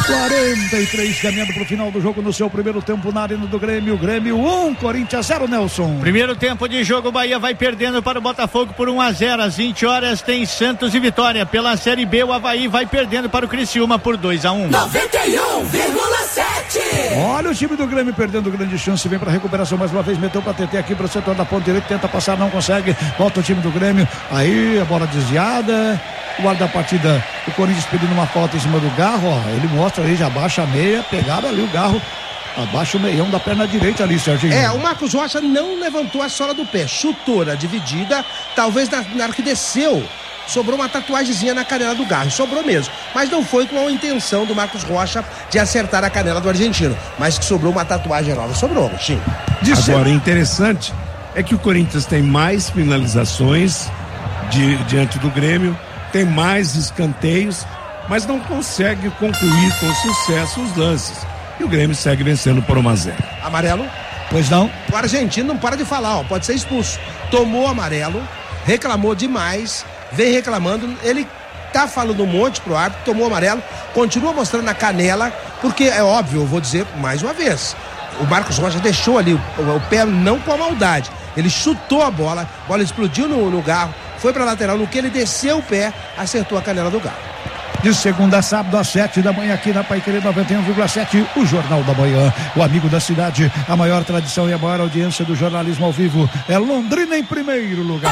quarenta e três caminhando pro final do jogo no seu primeiro tempo na arena do Grêmio. Grêmio um, Corinthians zero, Nelson. Primeiro tempo de jogo, Bahia vai perdendo para o Botafogo por um a zero. Às vinte horas tem Santos e Vitória. Pela Série B, o Avaí vai perdendo para o Criciúma por dois a um. noventa e um vírgula sete. Olha o time do Grêmio perdendo grande chance, vem para recuperação mais uma vez, meteu para T T aqui para o setor da ponta direita, tenta passar, não consegue, volta o time do Grêmio, aí a bola desviada, o guarda da partida, o Corinthians pedindo uma falta em cima do Garro, ó, ele mostra aí, já baixa a meia, pegaram ali o Garro, abaixa o meião da perna direita ali, Serginho. É, o Marcos Rocha não levantou a sola do pé, chutou na dividida, talvez na, na hora que desceu, sobrou uma tatuagemzinha na canela do Garro, sobrou mesmo, mas não foi com a intenção do Marcos Rocha de acertar a canela do argentino, mas que sobrou uma tatuagem nova, sobrou, Agostinho. Agora, interessante é que o Corinthians tem mais finalizações de, diante do Grêmio, tem mais escanteios, mas não consegue concluir com sucesso os lances. E o Grêmio segue vencendo por um a zero. Amarelo? Pois não. O argentino não para de falar, ó, pode ser expulso. Tomou amarelo, reclamou demais, vem reclamando, ele tá falando um monte pro árbitro, tomou amarelo, continua mostrando na canela, porque é óbvio, eu vou dizer mais uma vez, o Marcos Rocha deixou ali o, o pé não com a maldade, ele chutou a bola, a bola explodiu no, no Garro, foi pra lateral, no que ele desceu o pé, acertou a canela do Garro. De segunda a sábado às sete da manhã aqui na Paiquerê noventa e um vírgula sete, o Jornal da Manhã, o amigo da cidade, a maior tradição e a maior audiência do jornalismo ao vivo é Londrina em primeiro lugar.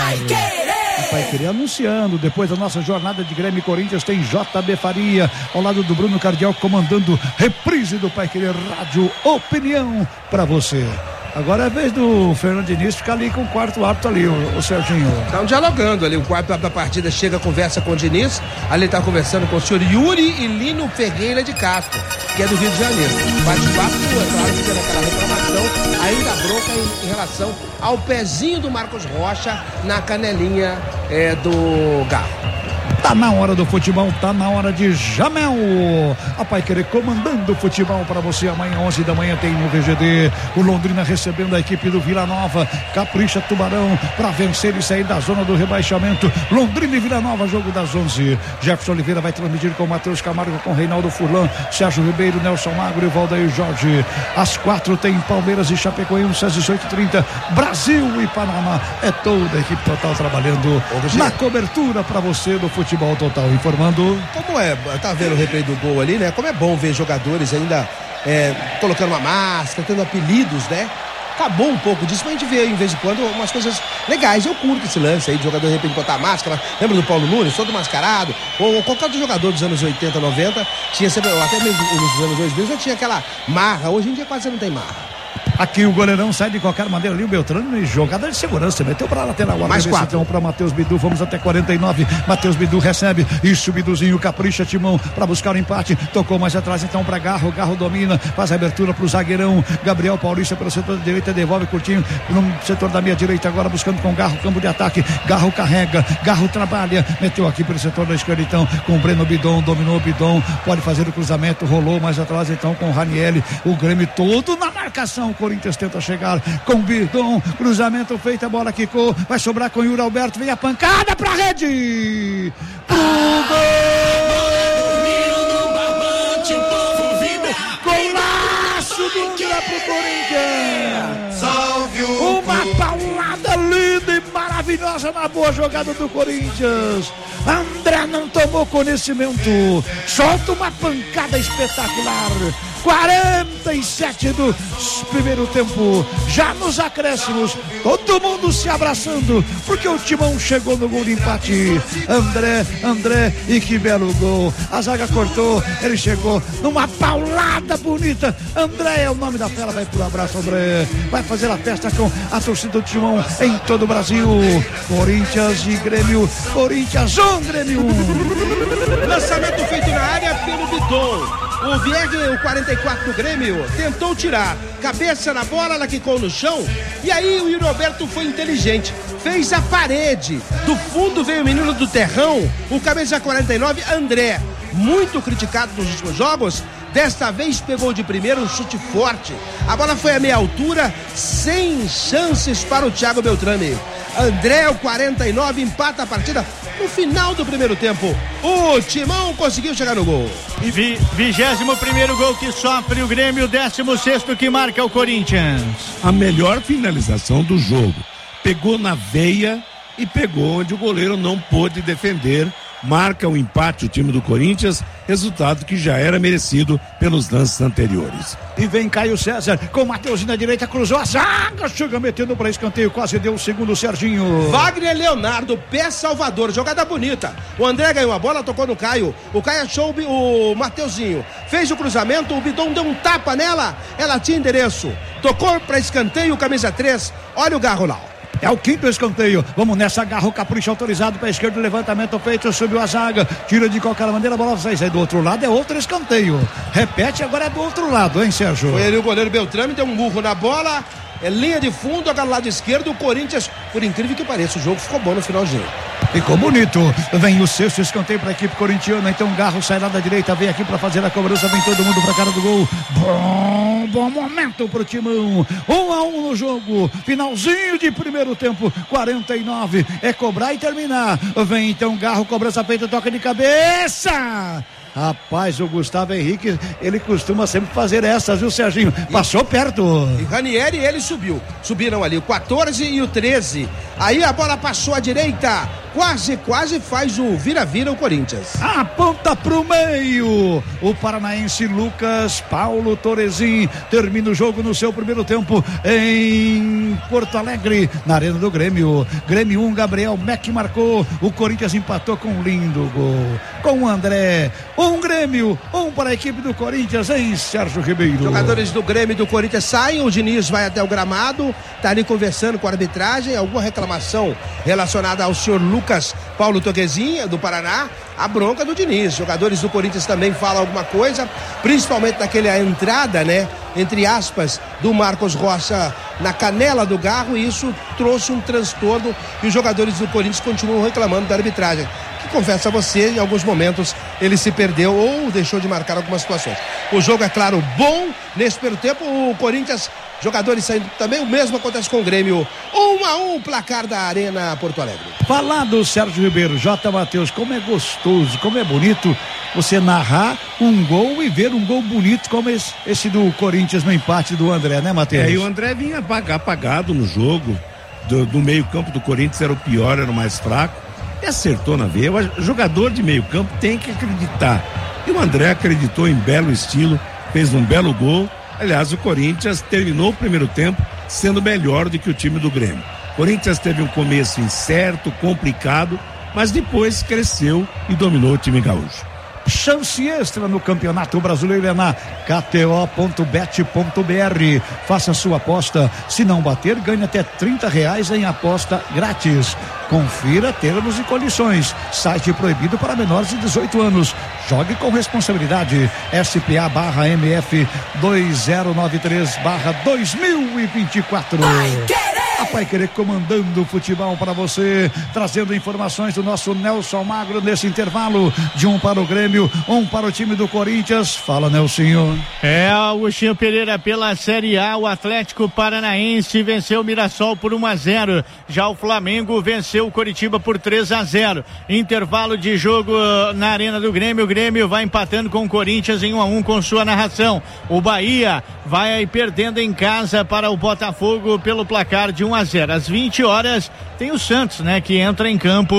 A Paiquerê anunciando, depois da nossa jornada de Grêmio e Corinthians tem J B Faria, ao lado do Bruno Cardial comandando reprise do Paiquerê Rádio Opinião pra você. Agora é a vez do Fernando Diniz ficar ali com o quarto árbitro ali, o, o Serginho. Estão dialogando ali, o quarto árbitro da partida chega, conversa com o Diniz, ali está conversando com o senhor Yuri e Lino Ferreira de Castro, que é do Rio de Janeiro. Bate-papo, é claro, fazendo aquela reclamação, ainda bronca em, em relação ao pezinho do Marcos Rocha na canelinha é, do Garro. Tá na hora do futebol, tá na hora de Jamel. A Paiquerê comandando o futebol para você. Amanhã, onze da manhã, tem no V G D. O Londrina recebendo a equipe do Vila Nova. Capricha Tubarão para vencer e sair da zona do rebaixamento. Londrina e Vila Nova, jogo das onze. Jefferson Oliveira vai transmitir com Matheus Camargo, com Reinaldo Furlan, Sérgio Ribeiro, Nelson Magro e Valdeir Jorge. Às quatro tem Palmeiras e Chapecoense, às dezoito e trinta. Brasil e Panamá. É toda a equipe total trabalhando na cobertura para você do futebol. Futebol Total, informando. Como é, tá vendo o replay do gol ali, né? Como é bom ver jogadores ainda é, colocando uma máscara, tendo apelidos, né? Acabou um pouco disso, mas a gente vê, em vez de quando, umas coisas legais. Eu curto esse lance aí de jogador de repente botar a máscara. Lembra do Paulo Nunes, todo mascarado? Ou, ou qualquer outro jogador dos anos oitenta, noventa, tinha sempre, até mesmo nos anos dois mil, já tinha aquela marra. Hoje em dia quase não tem marra. Aqui o goleirão sai de qualquer maneira ali, o Beltrano, e jogada de segurança, meteu pra lateral. Mais quatro. Então pra Matheus Bidu, vamos até quarenta e nove. Matheus Bidu recebe, isso, Biduzinho capricha, Timão pra buscar o empate, tocou mais atrás então pra Garro, Garro domina, faz a abertura pro zagueirão, Gabriel Paulista pelo setor da direita, devolve curtinho no setor da minha direita, agora buscando com Garro, campo de ataque, Garro carrega, Garro trabalha, meteu aqui pelo setor da esquerda então, com o Breno Bidon, dominou o Bidon, pode fazer o cruzamento, rolou mais atrás então com o Ranieri, o Grêmio todo na marcação, o Corinthians tenta chegar com o Bidon, cruzamento feito, a bola quicou, vai sobrar com o Yuri Alberto, vem a pancada pra rede, pro gol! Golaço do André pro Corinthians! Salve o uma paulada linda e maravilhosa na boa jogada do Corinthians. André não tomou conhecimento, solta uma pancada espetacular. quarenta e sete do primeiro tempo, já nos acréscimos, todo mundo se abraçando, porque o Timão chegou no gol de empate. André, André, e que belo gol. A zaga cortou, ele chegou numa paulada bonita. André é o nome da fera, vai por abraço, André. Vai fazer a festa com a torcida do Timão em todo o Brasil. Corinthians e Grêmio, Corinthians um, Grêmio um. Lançamento feito na área pelo Bidon. O Vierge, o quarenta e quatro do Grêmio, tentou tirar, cabeça na bola, ela quicou no chão, e aí o Yuri Roberto foi inteligente, fez a parede, do fundo veio o menino do terrão, o camisa quarenta e nove, André, muito criticado nos últimos jogos, desta vez pegou de primeiro um chute forte, a bola foi a meia altura, sem chances para o Thiago Beltrame. André, o quarenta e nove, empata a partida no final do primeiro tempo. O Timão conseguiu chegar no gol. Vi, vigésimo primeiro gol que sofre o Grêmio, décimo sexto que marca o Corinthians. A melhor finalização do jogo. Pegou na veia e pegou onde o goleiro não pôde defender. Marca o empate o time do Corinthians, resultado que já era merecido pelos lances anteriores. E vem Caio César com o Mateuzinho na direita, cruzou a zaga, chega metendo para escanteio, quase deu o segundo, Serginho. Wagner Leonardo, pé salvador, jogada bonita. O André ganhou a bola, tocou no Caio. O Caio achou o Mateuzinho, fez o cruzamento, o Bidon deu um tapa nela, ela tinha endereço. Tocou para escanteio, camisa três. Olha o Garro lá. É o quinto escanteio. Vamos nessa, agarra o Capricho autorizado para a esquerda, levantamento feito, subiu a zaga, tira de qualquer maneira, a bola sai, sai do outro lado, é outro escanteio. Repete, agora é do outro lado, hein, Sérgio? Foi ali o goleiro Beltrame, deu um murro na bola, é linha de fundo, agora lado esquerdo, o Corinthians, por incrível que pareça, o jogo ficou bom no finalzinho. Ficou bonito. Vem o sexto escanteio para a equipe corintiana. Então Garro sai lá da direita, vem aqui para fazer a cobrança. Vem todo mundo para a cara do gol. Bom, bom momento pro Timão. Um a um no jogo. Finalzinho de primeiro tempo. quarenta e nove. É cobrar e terminar. Vem então Garro, cobrança feita, toca de cabeça. Rapaz, o Gustavo Henrique, ele costuma sempre fazer essas, viu, Serginho? Passou perto. E Ranieri, ele subiu. Subiram ali o quatorze e o treze. Aí a bola passou à direita. Quase, quase faz o vira-vira o Corinthians. Aponta pro meio. O paranaense Lucas Paulo Torezin termina o jogo no seu primeiro tempo em Porto Alegre, na Arena do Grêmio. Grêmio um, Gabriel Meck marcou. O Corinthians empatou com um lindo gol. Com o André. Um Grêmio, um para a equipe do Corinthians, hein, Sérgio Ribeiro? Jogadores do Grêmio e do Corinthians saem, o Diniz vai até o gramado, tá ali conversando com a arbitragem, alguma reclamação relacionada ao senhor Lucas Paulo Toquezinha, do Paraná, a bronca do Diniz. Jogadores do Corinthians também falam alguma coisa, principalmente naquela entrada, né, entre aspas, do Marcos Rocha na canela do Garro, e isso trouxe um transtorno e os jogadores do Corinthians continuam reclamando da arbitragem. Confesso a você, em alguns momentos ele se perdeu ou deixou de marcar algumas situações. O jogo, é claro, bom nesse primeiro tempo. O Corinthians, jogadores saindo também, o mesmo acontece com o Grêmio. Um a um, placar da Arena Porto Alegre. Falar do Sérgio Ribeiro, J. Matheus, como é gostoso, como é bonito você narrar um gol e ver um gol bonito como esse, esse do Corinthians no empate do André, né, Matheus? É, e o André vinha apagado no jogo, do, do meio campo do Corinthians era o pior, era o mais fraco. E acertou na veia. O jogador de meio campo tem que acreditar. E o André acreditou em belo estilo, fez um belo gol. Aliás, o Corinthians terminou o primeiro tempo sendo melhor do que o time do Grêmio. O Corinthians teve um começo incerto, complicado, mas depois cresceu e dominou o time gaúcho. Chance extra no Campeonato Brasileiro é na K T O ponto bet ponto B R. Faça sua aposta. Se não bater, ganhe até trinta reais em aposta grátis. Confira termos e condições. Site proibido para menores de dezoito anos. Jogue com responsabilidade. S P A barra M F dois zero nove três barra dois mil e vinte e quatro. A Pai Querer comandando o futebol para você, trazendo informações do nosso Nelson Magro nesse intervalo, de um para o Grêmio, um para o time do Corinthians. Fala, Nelsinho. É, Agostinho Pereira pela Série A, o Atlético Paranaense venceu o Mirassol por um a zero, já o Flamengo venceu o Coritiba por três a zero. Intervalo de jogo na Arena do Grêmio, o Grêmio vai empatando com o Corinthians em um a um com sua narração. O Bahia vai perdendo em casa para o Botafogo pelo placar de um a zero. Às vinte horas tem o Santos, né, que entra em campo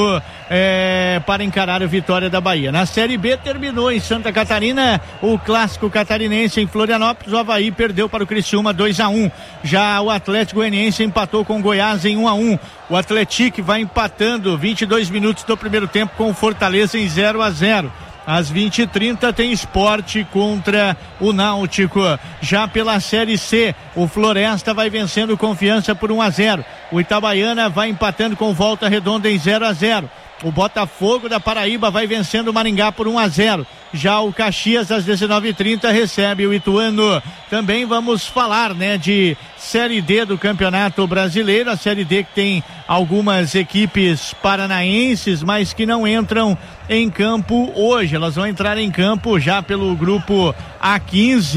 é, para encarar a vitória da Bahia. Na Série B terminou em Santa Catarina o clássico catarinense em Florianópolis. O Avaí perdeu para o Criciúma dois a um. Já o Atlético Goianiense empatou com o Goiás em um a um. O Atlético vai empatando vinte e dois minutos do primeiro tempo com o Fortaleza em zero a zero. Às vinte e trinta tem Sport contra o Náutico. Já pela Série C, o Floresta vai vencendo Confiança por um a zero. O Itabaiana vai empatando com Volta Redonda em zero a zero. O Botafogo da Paraíba vai vencendo o Maringá por um a zero. Já o Caxias às dezenove e trinta recebe o Ituano. Também vamos falar, né, de Série D do Campeonato Brasileiro, a Série D que tem algumas equipes paranaenses, mas que não entram em campo hoje. Elas vão entrar em campo já pelo grupo A quinze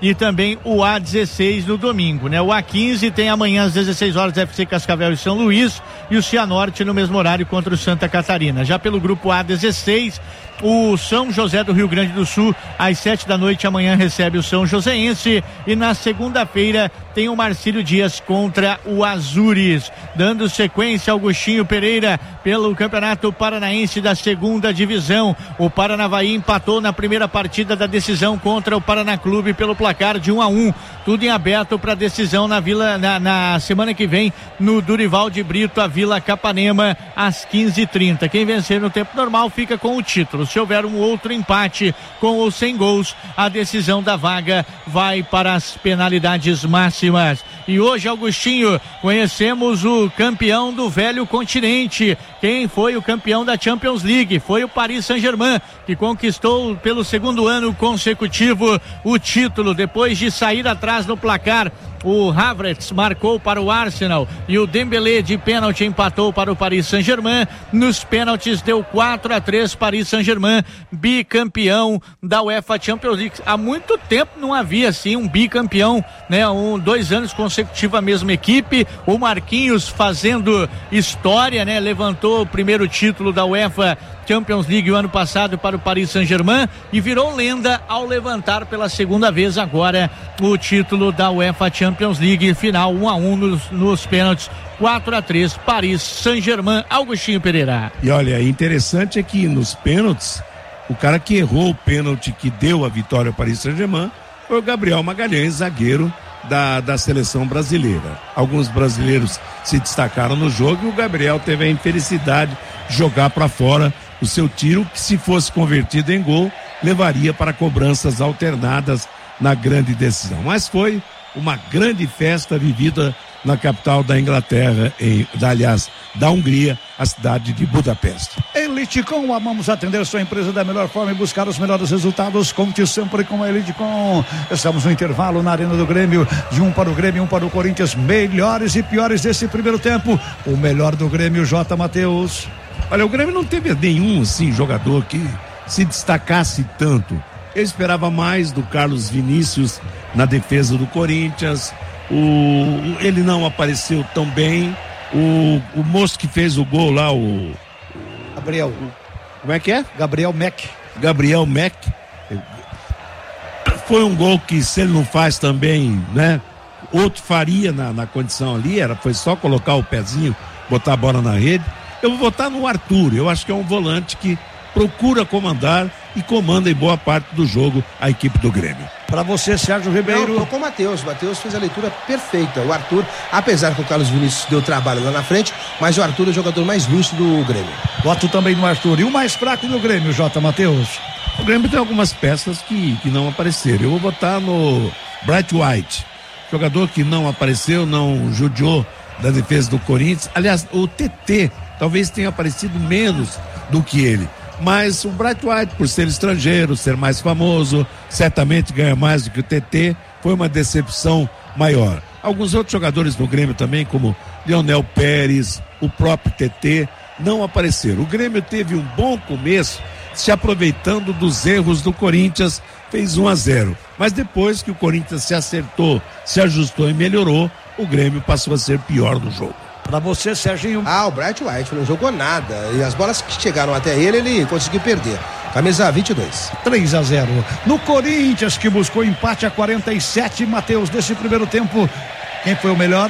e também o A dezesseis no domingo, né? O A quinze tem amanhã às dezesseis horas F C Cascavel e São Luís e o Cianorte no mesmo horário contra o Santa Catarina. Já pelo grupo A dezesseis, o São José do Rio Grande do Sul, às sete da noite amanhã recebe o São Joséense e na segunda-feira tem o Marcílio Dias contra o Azures. Dando sequência, Augustinho Pereira pelo Campeonato Paranaense da segunda divisão. O Paranavaí empatou na primeira partida da decisão contra o Paraná Clube pelo placar de um a um. Tudo em aberto para decisão na Vila na, na semana que vem no Durival de Brito, a Vila Capanema, às quinze e trinta. Quem vencer no tempo normal fica com o título. Se houver um outro empate com ou sem gols, a decisão da vaga vai para as penalidades máximas. E hoje, Augustinho, conhecemos o campeão do velho continente. Quem foi o campeão da Champions League? Foi o Paris Saint-Germain, que conquistou pelo segundo ano consecutivo o título, depois de sair atrás no placar. O Havertz marcou para o Arsenal e o Dembélé de pênalti empatou para o Paris Saint-Germain. Nos pênaltis deu quatro a três Paris Saint-Germain, bicampeão da UEFA Champions League. Há muito tempo não havia assim um bicampeão, né? Um, dois anos consecutivos a mesma equipe. O Marquinhos fazendo história, né? Levantou o primeiro título da UEFA Champions League o ano passado para o Paris Saint-Germain e virou lenda ao levantar pela segunda vez agora o título da UEFA Champions League, final um a um nos, nos pênaltis, quatro a três Paris Saint-Germain. Augustinho Pereira. E olha, interessante é que nos pênaltis, o cara que errou o pênalti que deu a vitória ao Paris Saint-Germain foi o Gabriel Magalhães, zagueiro da, da seleção brasileira. Alguns brasileiros se destacaram no jogo e o Gabriel teve a infelicidade de jogar para fora o seu tiro, que se fosse convertido em gol, levaria para cobranças alternadas na grande decisão. Mas foi uma grande festa vivida na capital da Inglaterra, em, da, aliás, da Hungria, a cidade de Budapeste. Eliticom, amamos atender sua empresa da melhor forma e buscar os melhores resultados. Conte sempre com a Eliticom. Estamos no intervalo na Arena do Grêmio, de um para o Grêmio, um para o Corinthians. Melhores e piores desse primeiro tempo. O melhor do Grêmio, J. Matheus. Olha, o Grêmio não teve nenhum, assim, jogador que se destacasse tanto. Eu esperava mais do Carlos Vinícius na defesa do Corinthians. O, ele não apareceu tão bem. O, o moço que fez o gol lá, o... Gabriel. Como é que é? Gabriel Mack. Gabriel Mack. Foi um gol que, se ele não faz também, né? Outro faria na, na condição ali, era, foi só colocar o pezinho, botar a bola na rede. Eu vou votar no Arthur. Eu acho que é um volante que procura comandar e comanda em boa parte do jogo a equipe do Grêmio. Para você, Sérgio Ribeiro. Eu tô com o Matheus. O Matheus fez a leitura perfeita. O Arthur, apesar que o Carlos Vinícius deu trabalho lá na frente, mas o Arthur é o jogador mais lúcido do Grêmio. Voto também no Arthur. E o mais fraco do Grêmio, J. Matheus? O Grêmio tem algumas peças que, que não apareceram. Eu vou votar no Bright White, jogador que não apareceu, não judiou da defesa do Corinthians. Aliás, o T T talvez tenha aparecido menos do que ele. Mas o Bright White, por ser estrangeiro, ser mais famoso, certamente ganha mais do que o T T, foi uma decepção maior. Alguns outros jogadores do Grêmio também, como Leonel Pérez, o próprio T T, não apareceram. O Grêmio teve um bom começo, se aproveitando dos erros do Corinthians, fez um a zero. Mas depois que o Corinthians se acertou, se ajustou e melhorou, o Grêmio passou a ser pior no jogo. Pra você, Serginho. Ah, o Bright White não jogou nada. E as bolas que chegaram até ele, ele conseguiu perder. Camisa vinte e dois. três a zero. No Corinthians, que buscou empate a quarenta e sete, Matheus, desse primeiro tempo, quem foi o melhor?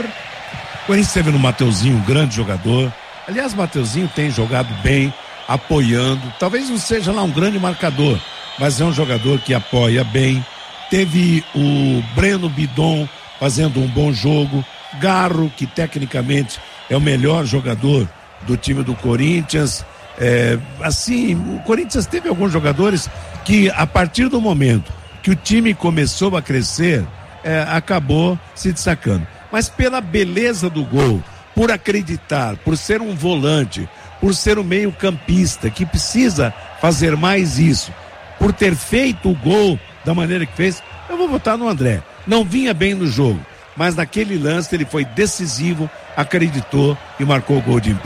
O Corinthians teve no Mateuzinho, um grande jogador. Aliás, o Mateuzinho tem jogado bem, apoiando. Talvez não seja lá um grande marcador, mas é um jogador que apoia bem. Teve o Breno Bidon fazendo um bom jogo. Garro, que tecnicamente é o melhor jogador do time do Corinthians. É, assim, o Corinthians teve alguns jogadores que, a partir do momento que o time começou a crescer, é, acabou se destacando. Mas pela beleza do gol, por acreditar, por ser um volante, por ser um meio-campista que precisa fazer mais isso, por ter feito o gol da maneira que fez, eu vou votar no André. Não vinha bem no jogo, mas naquele lance ele foi decisivo, acreditou e marcou o gol de empate.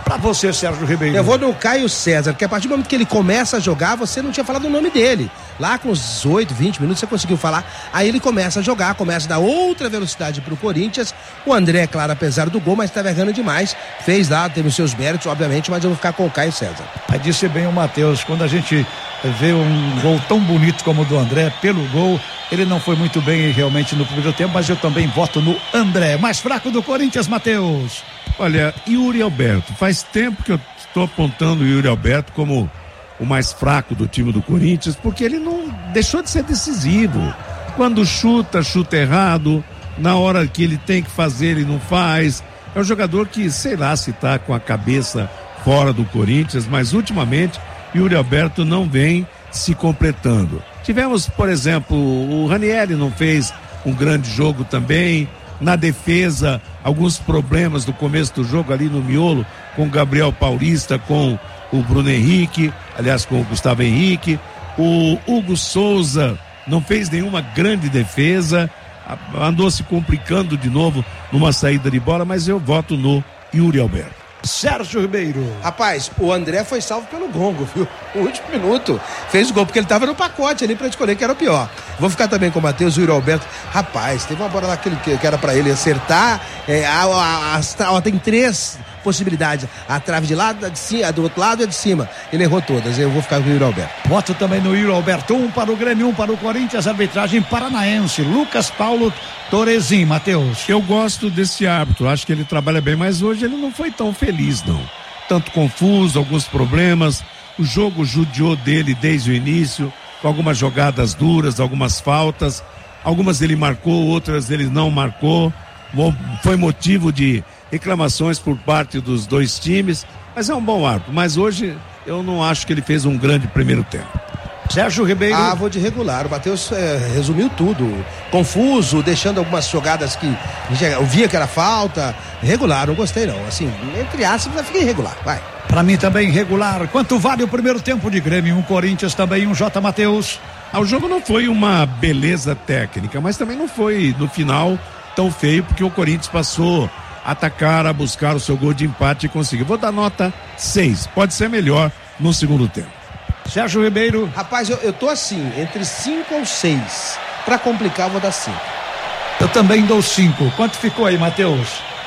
Pra você, Sérgio Ribeiro. Eu vou no Caio César, que a partir do momento que ele começa a jogar, você não tinha falado o nome dele. Lá com os oito, vinte minutos você conseguiu falar. Aí ele começa a jogar, começa a dar outra velocidade pro Corinthians. O André, claro, apesar do gol, mas estava errando demais. Fez lá, teve os seus méritos, obviamente, mas eu vou ficar com o Caio César. Aí disse bem o Matheus, quando a gente vê um gol tão bonito como o do André, pelo gol, ele não foi muito bem realmente no primeiro tempo, mas eu também voto no André. Mais fraco do Corinthians, Matheus. Olha, Yuri Alberto, faz tempo que eu estou apontando o Yuri Alberto como o mais fraco do time do Corinthians, porque ele não deixou de ser decisivo. Quando chuta, chuta errado, na hora que ele tem que fazer, ele não faz. É um jogador que, sei lá, se tá com a cabeça fora do Corinthians, mas ultimamente Yuri Alberto não vem se completando. Tivemos, por exemplo, o Ranieri não fez um grande jogo também. Na defesa, alguns problemas no começo do jogo ali no miolo, com o Gabriel Paulista, com o Bruno Henrique, aliás, com o Gustavo Henrique. O Hugo Souza não fez nenhuma grande defesa, andou se complicando de novo numa saída de bola, mas eu voto no Yuri Alberto. Sérgio Ribeiro. Rapaz, o André foi salvo pelo gongo, viu? No último minuto fez o gol, porque ele tava no pacote ali pra escolher que era o pior. Vou ficar também com o Matheus, o Yuri Alberto. Rapaz, teve uma bola lá que, que era pra ele acertar. É, a, a, a, a, tem três possibilidades. A trave de lado, a de cima, a do outro lado e a de cima. Ele errou todas. Eu vou ficar com o Yuri Alberto. Voto também no Yuri Alberto. Um para o Grêmio, um para o Corinthians. Arbitragem paranaense. Lucas Paulo Torezin. Matheus. Eu gosto desse árbitro. Acho que ele trabalha bem, mas hoje ele não foi tão feliz, não. Tanto confuso, alguns problemas. O jogo judiou dele desde o início, com algumas jogadas duras, algumas faltas. Algumas ele marcou, outras ele não marcou. Foi motivo de reclamações por parte dos dois times, mas é um bom árbitro. Mas hoje eu não acho que ele fez um grande primeiro tempo. Sérgio Ribeiro. Ah, vou de regular. O Matheus é, resumiu tudo. Confuso, deixando algumas jogadas que eu via que era falta. Regular, não gostei não. Assim, entre aspas, eu fiquei irregular. Vai. Pra mim também regular. Quanto vale o primeiro tempo de Grêmio? Um Corinthians também, um J. Matheus. Ah, o jogo não foi uma beleza técnica, mas também não foi, no final, tão feio, porque o Corinthians passou a atacar, a buscar o seu gol de empate e conseguiu. Vou dar nota seis. Pode ser melhor no segundo tempo. Sérgio Ribeiro. Rapaz, eu, eu tô assim, entre cinco ou seis. Pra complicar, eu vou dar cinco. Eu também dou cinco. Quanto ficou aí, Matheus?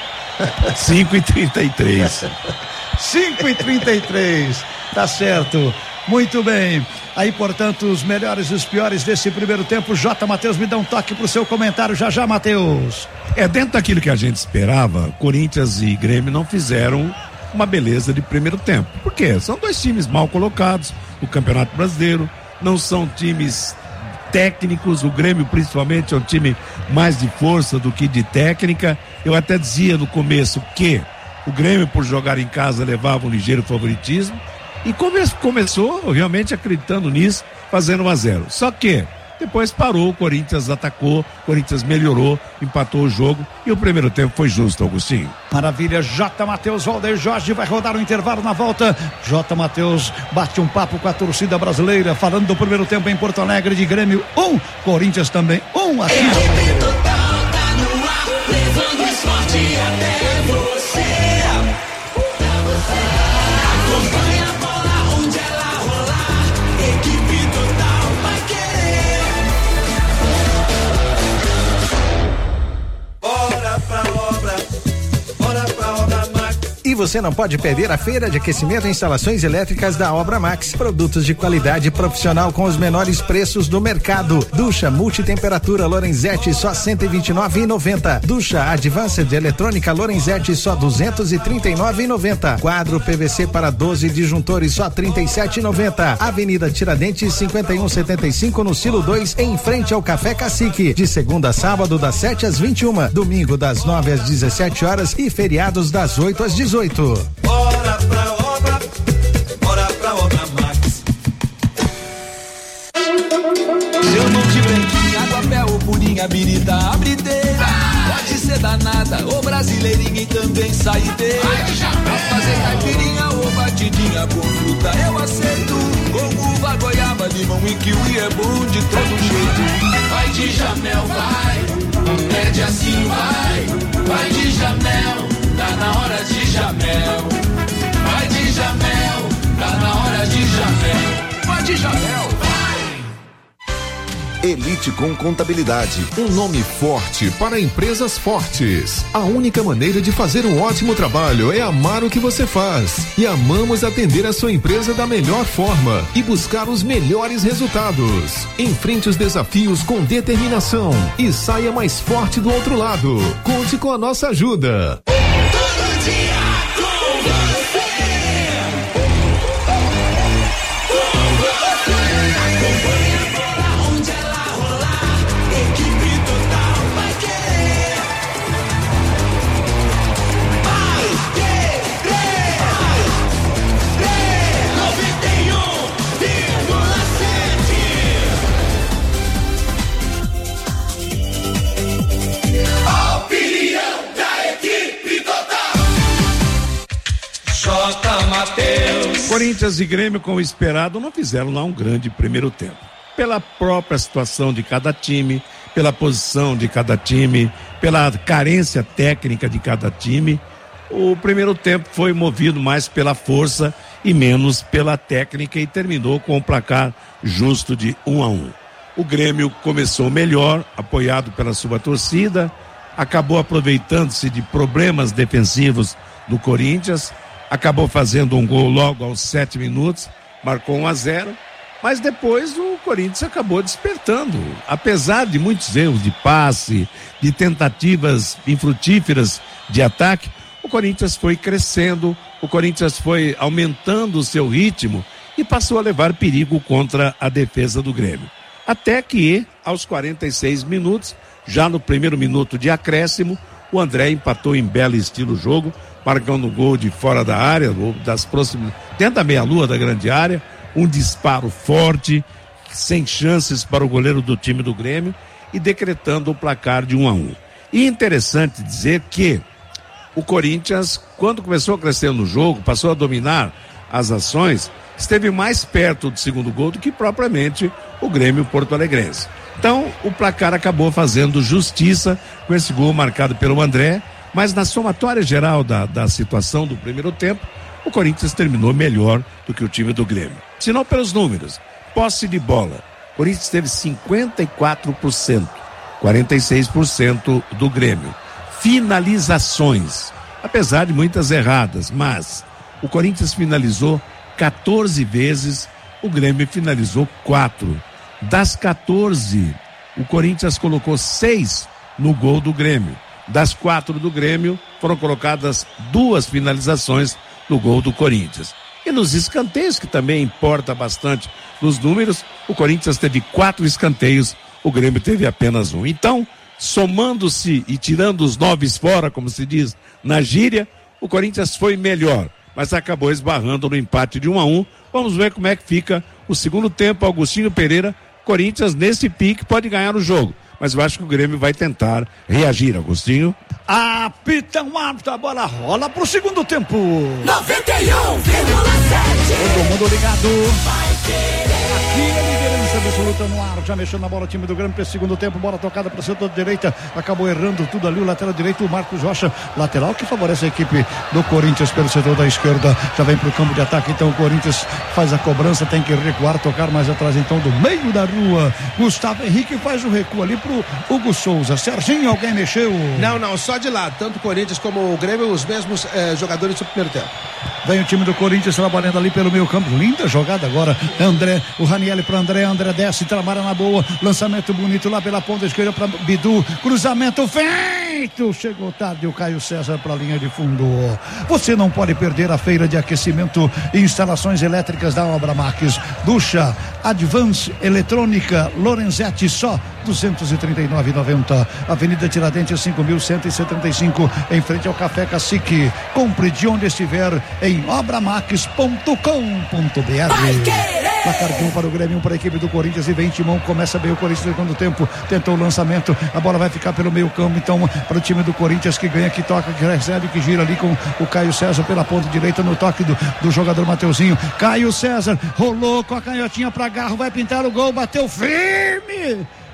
cinco e trinta e três. cinco e trinta e três. Tá certo. Muito bem. Aí, portanto, os melhores e os piores desse primeiro tempo. J. Matheus, me dá um toque pro seu comentário já já, Matheus. É, dentro daquilo que a gente esperava, Corinthians e Grêmio não fizeram uma beleza de primeiro tempo. Por quê? São dois times mal colocados no Campeonato Brasileiro, não são times técnicos, o Grêmio principalmente é um time mais de força do que de técnica. Eu até dizia no começo que o Grêmio, por jogar em casa, levava um ligeiro favoritismo e come- começou realmente acreditando nisso, fazendo um a zero. Só que depois parou, o Corinthians atacou, o Corinthians melhorou, empatou o jogo e o primeiro tempo foi justo, Augustinho. Maravilha, J. Matheus, Valdeir Jorge vai rodar o intervalo na volta. J. Matheus bate um papo com a torcida brasileira, falando do primeiro tempo em Porto Alegre de Grêmio um, Corinthians também um aqui. Equipe total tá no ar, levando o esporte até você. Acompanha a bola onde ela rolar, equipe total vai querer. Bora pra obra, bora pra obra Max. E você não pode perder a feira de aquecimento e instalações elétricas da Obra Max. Produtos de qualidade profissional com os menores preços do mercado. Ducha multitemperatura Lorenzetti só cento e vinte e nove reais e noventa centavos. Ducha Advanced eletrônica Lorenzetti só duzentos e trinta e nove reais e noventa centavos. Quadro P V C para doze disjuntores só trinta e sete reais e noventa centavos. Avenida Tiradentes cinquenta e um setenta e cinco no Silo dois, em frente ao Café Cacique. De segunda a sábado das sete às vinte e uma, domingo das nove às dezessete horas e feriados das oito às dezoito. Bora pra obra, bora pra obra Max. Se eu não tiver aqui, água, pé ou purinha, birita, abrideira. Pode ser danada, ou brasileirinha e também saideira. Pra fazer caipirinha ou batidinha com fruta, eu aceito. Com uva, goiaba, limão e kiwi é bom de todo jeito. Vai de Jamel, vai, pede assim, vai. Vai de Jamel, tá na hora de Jamel. de chapéu. Elite com Contabilidade, um nome forte para empresas fortes. A única maneira de fazer um ótimo trabalho é amar o que você faz. E amamos atender a sua empresa da melhor forma e buscar os melhores resultados. Enfrente os desafios com determinação e saia mais forte do outro lado. Conte com a nossa ajuda. Todo dia com você. Com você. Acompanha agora onde ela rolar. Equipe total vai querer. Vai querer. noventa e um vírgula sete. A opinião da equipe total. J. Mateus. Corinthians e Grêmio, como esperado, não fizeram lá um grande primeiro tempo. Pela própria situação de cada time, pela posição de cada time, pela carência técnica de cada time, o primeiro tempo foi movido mais pela força e menos pela técnica e terminou com um placar justo de um a um. O Grêmio começou melhor, apoiado pela sua torcida, acabou aproveitando-se de problemas defensivos do Corinthians, acabou fazendo um gol logo aos sete minutos, marcou um a zero, mas depois o Corinthians acabou despertando. Apesar de muitos erros de passe, de tentativas infrutíferas de ataque, o Corinthians foi crescendo, o Corinthians foi aumentando o seu ritmo e passou a levar perigo contra a defesa do Grêmio. Até que, aos quarenta e seis minutos, já no primeiro minuto de acréscimo, o André empatou em belo estilo o jogo, marcando um gol de fora da área, das próximas, dentro da meia-lua da grande área, um disparo forte, sem chances para o goleiro do time do Grêmio e decretando o placar de um a um. E interessante dizer que o Corinthians, quando começou a crescer no jogo, passou a dominar as ações, esteve mais perto do segundo gol do que propriamente o Grêmio porto-alegrense. Então, o placar acabou fazendo justiça com esse gol marcado pelo André, mas na somatória geral da, da situação do primeiro tempo, o Corinthians terminou melhor do que o time do Grêmio. Se não pelos números, posse de bola, o Corinthians teve cinquenta e quatro por cento, quarenta e seis por cento do Grêmio. Finalizações, apesar de muitas erradas, mas o Corinthians finalizou quatorze vezes, o Grêmio finalizou quatro. Das quatorze, o Corinthians colocou seis no gol do Grêmio. Das quatro do Grêmio, foram colocadas duas finalizações no gol do Corinthians. E nos escanteios, que também importa bastante nos números, o Corinthians teve quatro escanteios, o Grêmio teve apenas um. Então, somando-se e tirando os noves fora, como se diz na gíria, o Corinthians foi melhor, mas acabou esbarrando no empate de um a um. Vamos ver como é que fica o segundo tempo. Agostinho Pereira, Corinthians nesse pique pode ganhar o jogo, mas eu acho que o Grêmio vai tentar reagir, Agostinho. Apita um árbitro, a bola rola pro segundo tempo. noventa e um vírgula sete. Todo mundo ligado. Vai querer. Aqui a liderança absoluta no ar, já mexendo na bola o time do Grêmio para esse segundo tempo, bola tocada para o setor direita, acabou errando tudo ali, o lateral direito, o Marcos Rocha, lateral que favorece a equipe do Corinthians pelo setor da esquerda, já vem para o campo de ataque, então o Corinthians faz a cobrança, tem que recuar, tocar mais atrás então do meio da rua, Gustavo Henrique faz o recuo ali pro Hugo Souza. Serginho, alguém mexeu? Não, não, só de lado, tanto o Corinthians como o Grêmio, os mesmos eh, jogadores do primeiro tempo. Vem o time do Corinthians trabalhando ali pelo meio campo, linda jogada agora, André, o Ranieri para André, André desce, trabalha na boa, lançamento bonito lá pela ponta esquerda para Bidu, cruzamento feito, chegou tarde o Caio César para a linha de fundo. Você não pode perder a feira de aquecimento e instalações elétricas da Obra Max. Ducha Advance Eletrônica Lorenzetti, só duzentos e trinta e nove reais e noventa centavos. Avenida Tiradentes cinco mil cento e setenta e cinco, em frente ao Café Cacique. Compre de onde estiver em obramax ponto com ponto b r. Placar de um para o Grêmio, um para a equipe do Corinthians, e vem Timão, começa bem o Corinthians no segundo tempo, tentou o lançamento, a bola vai ficar pelo meio campo, então para o time do Corinthians, que ganha, que toca, que recebe, que gira ali com o Caio César pela ponta direita, no toque do, do jogador Mateuzinho. Caio César rolou com a canhotinha para Garro, vai pintar o gol, bateu firme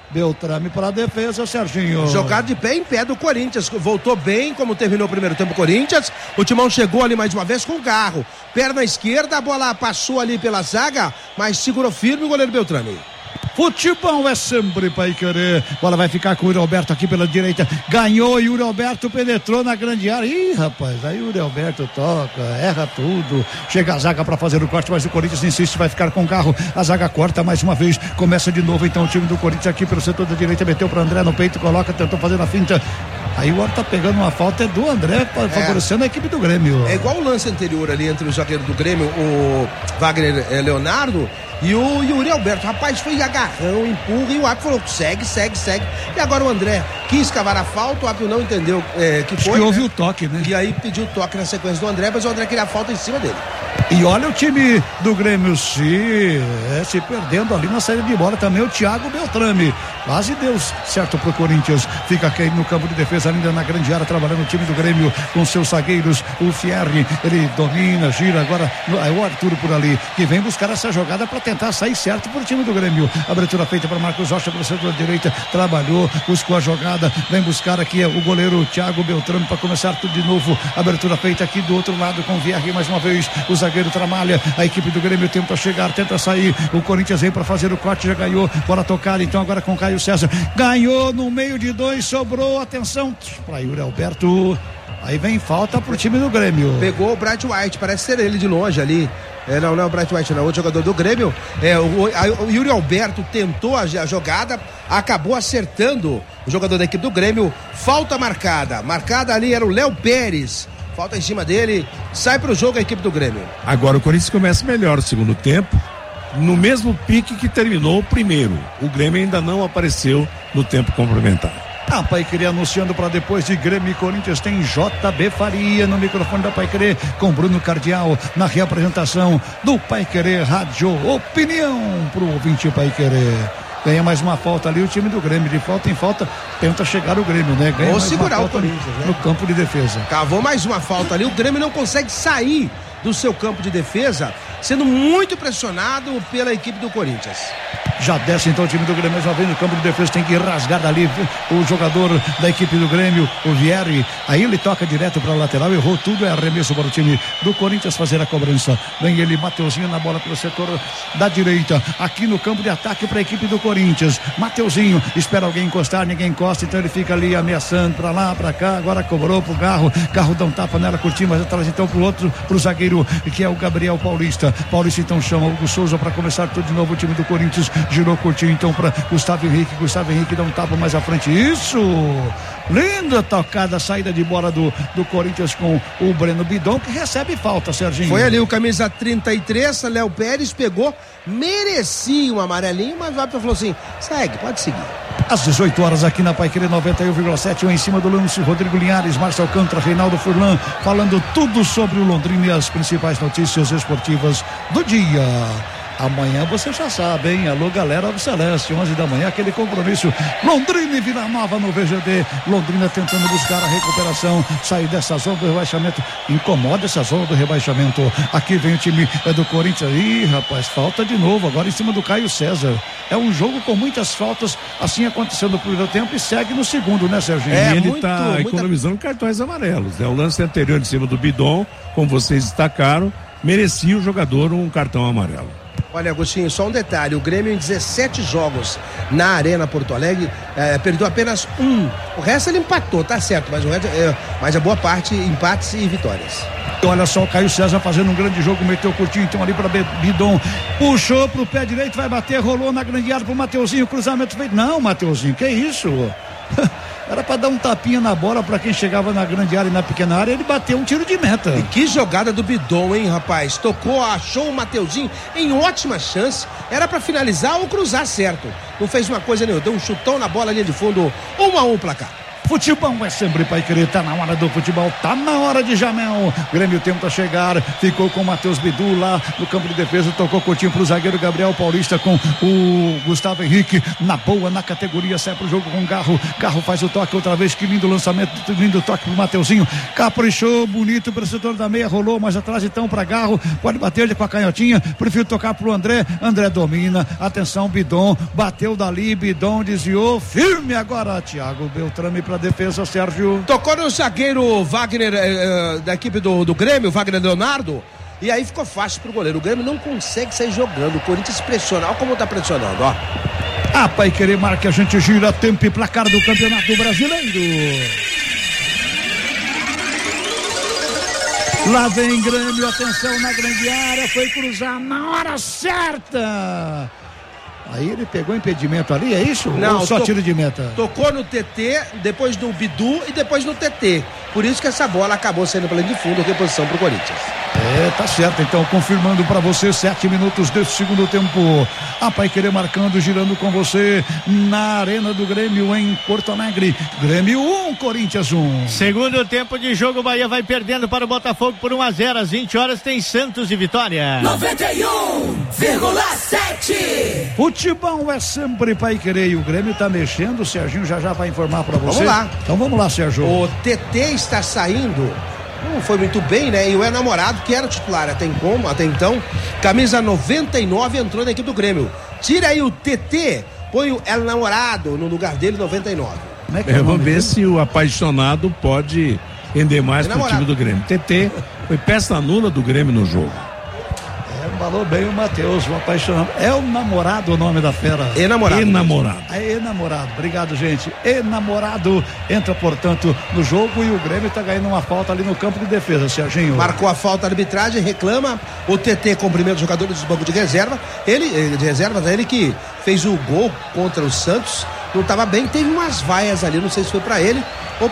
Beltrame para a defesa, Serginho. Jogado de pé em pé do Corinthians. Voltou bem, como terminou o primeiro tempo o Corinthians. O Timão chegou ali mais uma vez com o Garro. Perna esquerda, a bola passou ali pela zaga, mas segurou firme o goleiro Beltrame. Futebol é sempre Paiquerê. Bola vai ficar com o Yuri Alberto aqui pela direita. Ganhou, Yuri Alberto penetrou na grande área. Ih, rapaz, aí o Yuri Alberto toca, erra tudo. Chega a zaga para fazer o corte, mas o Corinthians insiste, vai ficar com o Garro. A zaga corta mais uma vez. Começa de novo então o time do Corinthians aqui pelo setor da direita. Meteu para André no peito, coloca, tentou fazer a finta. Aí o Ar tá pegando uma falta, é do André, favorecendo é. a equipe do Grêmio. É igual o lance anterior ali entre o zagueiro do Grêmio, o Wagner eh, Leonardo, e o Yuri Alberto. Rapaz, foi agarrão, empurra, e o árbitro falou, segue, segue, segue. E agora o André quis cavar a falta, o árbitro não entendeu é, que foi. Que houve né? o toque, né? E aí pediu o toque na sequência do André, mas o André queria a falta em cima dele. E olha o time do Grêmio se, é, se perdendo ali na saída de bola também, o Thiago Beltrame. Quase deu certo pro Corinthians. Fica aqui no campo de defesa, ainda na grande área, trabalhando o time do Grêmio com seus zagueiros. O Fierri, ele domina, gira agora. É o Arthur por ali, que vem buscar essa jogada para tentar sair certo pro time do Grêmio. Abertura feita para Marcos Rocha, para o setor da direita. Trabalhou, buscou a jogada. Vem buscar aqui o goleiro Thiago Beltrame para começar tudo de novo. Abertura feita aqui do outro lado com o Fierri mais uma vez. O zagueiro trabalha, a equipe do Grêmio tenta chegar, tenta sair, o Corinthians vem para fazer o corte, já ganhou, bora tocar então agora com Caio César, ganhou no meio de dois, sobrou, atenção para Yuri Alberto, aí vem falta pro time do Grêmio. Pegou o Bright White, parece ser ele de longe ali. É, não, não é o Bright White, não, outro jogador do Grêmio. É, o, a, o Yuri Alberto tentou a, a jogada, acabou acertando o jogador da equipe do Grêmio. Falta marcada, marcada ali era o Léo Pérez. Falta em cima dele, sai pro jogo a equipe do Grêmio. Agora o Corinthians começa melhor o segundo tempo, no mesmo pique que terminou o primeiro. O Grêmio ainda não apareceu no tempo complementar. A Paiquerê anunciando para depois de Grêmio e Corinthians, tem J B Faria no microfone da Paiquerê, com Bruno Cardial na reapresentação do Paiquerê Rádio Opinião pro ouvinte Paiquerê. Ganha mais uma falta ali, o time do Grêmio, de falta em falta, tenta chegar o Grêmio, né? Ganha Ou mais segurar uma o falta Corinthians, né? No campo de defesa. Cavou mais uma falta ali, o Grêmio não consegue sair do seu campo de defesa, sendo muito pressionado pela equipe do Corinthians. Já desce então o time do Grêmio, já vem no campo de defesa, tem que rasgar dali o jogador da equipe do Grêmio, o Vieri, aí ele toca direto para a lateral, errou tudo, é arremesso para o time do Corinthians fazer a cobrança. Vem ele, Mateuzinho na bola pelo setor da direita, aqui no campo de ataque para a equipe do Corinthians. Mateuzinho espera alguém encostar, ninguém encosta, então ele fica ali ameaçando para lá, para cá, agora cobrou pro Garro, Garro dá um tapa nela, curtinho, mas atrás então pro outro, pro zagueiro que é o Gabriel Paulista. Paulista então chama o Hugo Souza para começar tudo de novo o time do Corinthians. Girou curtinho então para Gustavo Henrique. Gustavo Henrique dá um tapa mais à frente. Isso! Linda tocada, saída de bola do, do Corinthians com o Breno Bidon, que recebe falta, Serginho. Foi ali o camisa trinta e três, Léo Pérez pegou, merecia um amarelinho, mas o árbitro falou assim: segue, pode seguir. Às dezoito horas aqui na Paiquerê noventa e um vírgula sete, um em cima do lance, Rodrigo Linhares, Márcio Alcântara, Reinaldo Furlan, falando tudo sobre o Londrina e as principais notícias esportivas do dia. Amanhã você já sabe, hein? Alô, galera do Celeste, onze da manhã, aquele compromisso. Londrina e Vila Nova no V G D. Londrina tentando buscar a recuperação, sair dessa zona do rebaixamento. Incomoda essa zona do rebaixamento. Aqui vem o time do Corinthians. Ih, rapaz, falta de novo, agora em cima do Caio César. É um jogo com muitas faltas, assim aconteceu no primeiro tempo e segue no segundo, né, Serginho? É, e ele muito, tá muita... economizando cartões amarelos, né? O lance anterior em cima do Bidon, como vocês destacaram, merecia o jogador um cartão amarelo. Olha, Agostinho, só um detalhe, o Grêmio em dezessete jogos na Arena Porto Alegre, é, perdeu apenas um, o resto ele empatou, tá certo, mas, o resto, é, mas a boa parte, empates e vitórias. Olha só o Caio César fazendo um grande jogo, meteu curtinho então ali para Bidon, puxou pro pé direito, vai bater, rolou na grande área pro Mateuzinho, cruzamento feito, não, Mateuzinho, que isso? Era para dar um tapinha na bola para quem chegava na grande área e na pequena área, ele bateu um tiro de meta. E que jogada do Bidon, hein, rapaz? Tocou, achou o Mateuzinho em ótima chance. Era para finalizar ou cruzar certo. Não fez uma coisa nenhuma, deu um chutão na bola, linha de fundo, um a um placar. Futebol é sempre Pai Querer, tá na hora do futebol, tá na hora de Jamel. Grêmio tenta chegar, ficou com o Matheus Bidu lá no campo de defesa, tocou curtinho pro zagueiro Gabriel Paulista com o Gustavo Henrique, na boa, na categoria, sai pro jogo com o Garro. Garro faz o toque outra vez, que lindo lançamento, lindo toque pro Mateuzinho, caprichou, bonito pro setor da meia, rolou mais atrás então pra Garro, pode bater com a canhotinha, prefiro tocar pro André, André domina, atenção Bidon, bateu dali, Bidon desviou, firme agora, Thiago Beltrame pra defesa, Sérgio. Tocou no zagueiro Wagner, eh, da equipe do, do Grêmio, Wagner Leonardo, e aí ficou fácil pro goleiro. O Grêmio não consegue sair jogando, o Corinthians pressiona, olha como tá pressionando, ó. A Pai Querer marca, a gente gira, tempo e placar do Campeonato Brasileiro. Lá vem Grêmio, atenção na grande área, foi cruzar na hora certa. Aí ele pegou impedimento ali, é isso? Não, ou só to- tiro de meta? Tocou no T T, depois no Bidu e depois no T T. Por isso que essa bola acabou saindo pela linha de fundo, reposição pro Corinthians. É, tá certo, então, confirmando pra você, sete minutos desse segundo tempo. A Pai Querer marcando, girando com você na Arena do Grêmio em Porto Alegre. Grêmio um, Corinthians um. Segundo tempo de jogo, o Bahia vai perdendo para o Botafogo por um a zero. Às vinte horas tem Santos e Vitória. noventa e um vírgula sete. Futebol é sempre Pai Querer e o Grêmio tá mexendo, o Serginho já já vai informar pra você. Vamos lá. Então vamos lá, Sérgio. O T T está saindo, não foi muito bem, né? E o enamorado, que era titular até, em como, até então, camisa noventa e nove, entrou na equipe do Grêmio. Tira aí o T T, põe o enamorado no lugar dele, noventa e nove. Como é que É, é o vamos nome ver dele? se o apaixonado pode render mais pro Enamorado. time do Grêmio. T T foi peça nula do Grêmio no jogo. É, falou bem o Matheus, o apaixonado. É o namorado o nome da fera. Enamorado. Enamorado. É enamorado, obrigado, gente. Enamorado entra, portanto, no jogo e o Grêmio tá ganhando uma falta ali no campo de defesa, Serginho. Marcou a falta, a arbitragem reclama. O T T cumprimenta os jogadores do banco de reserva. Ele, eh, de reservas, ele que fez o gol contra o Santos. Não estava bem, teve umas vaias ali, não sei se foi para ele ou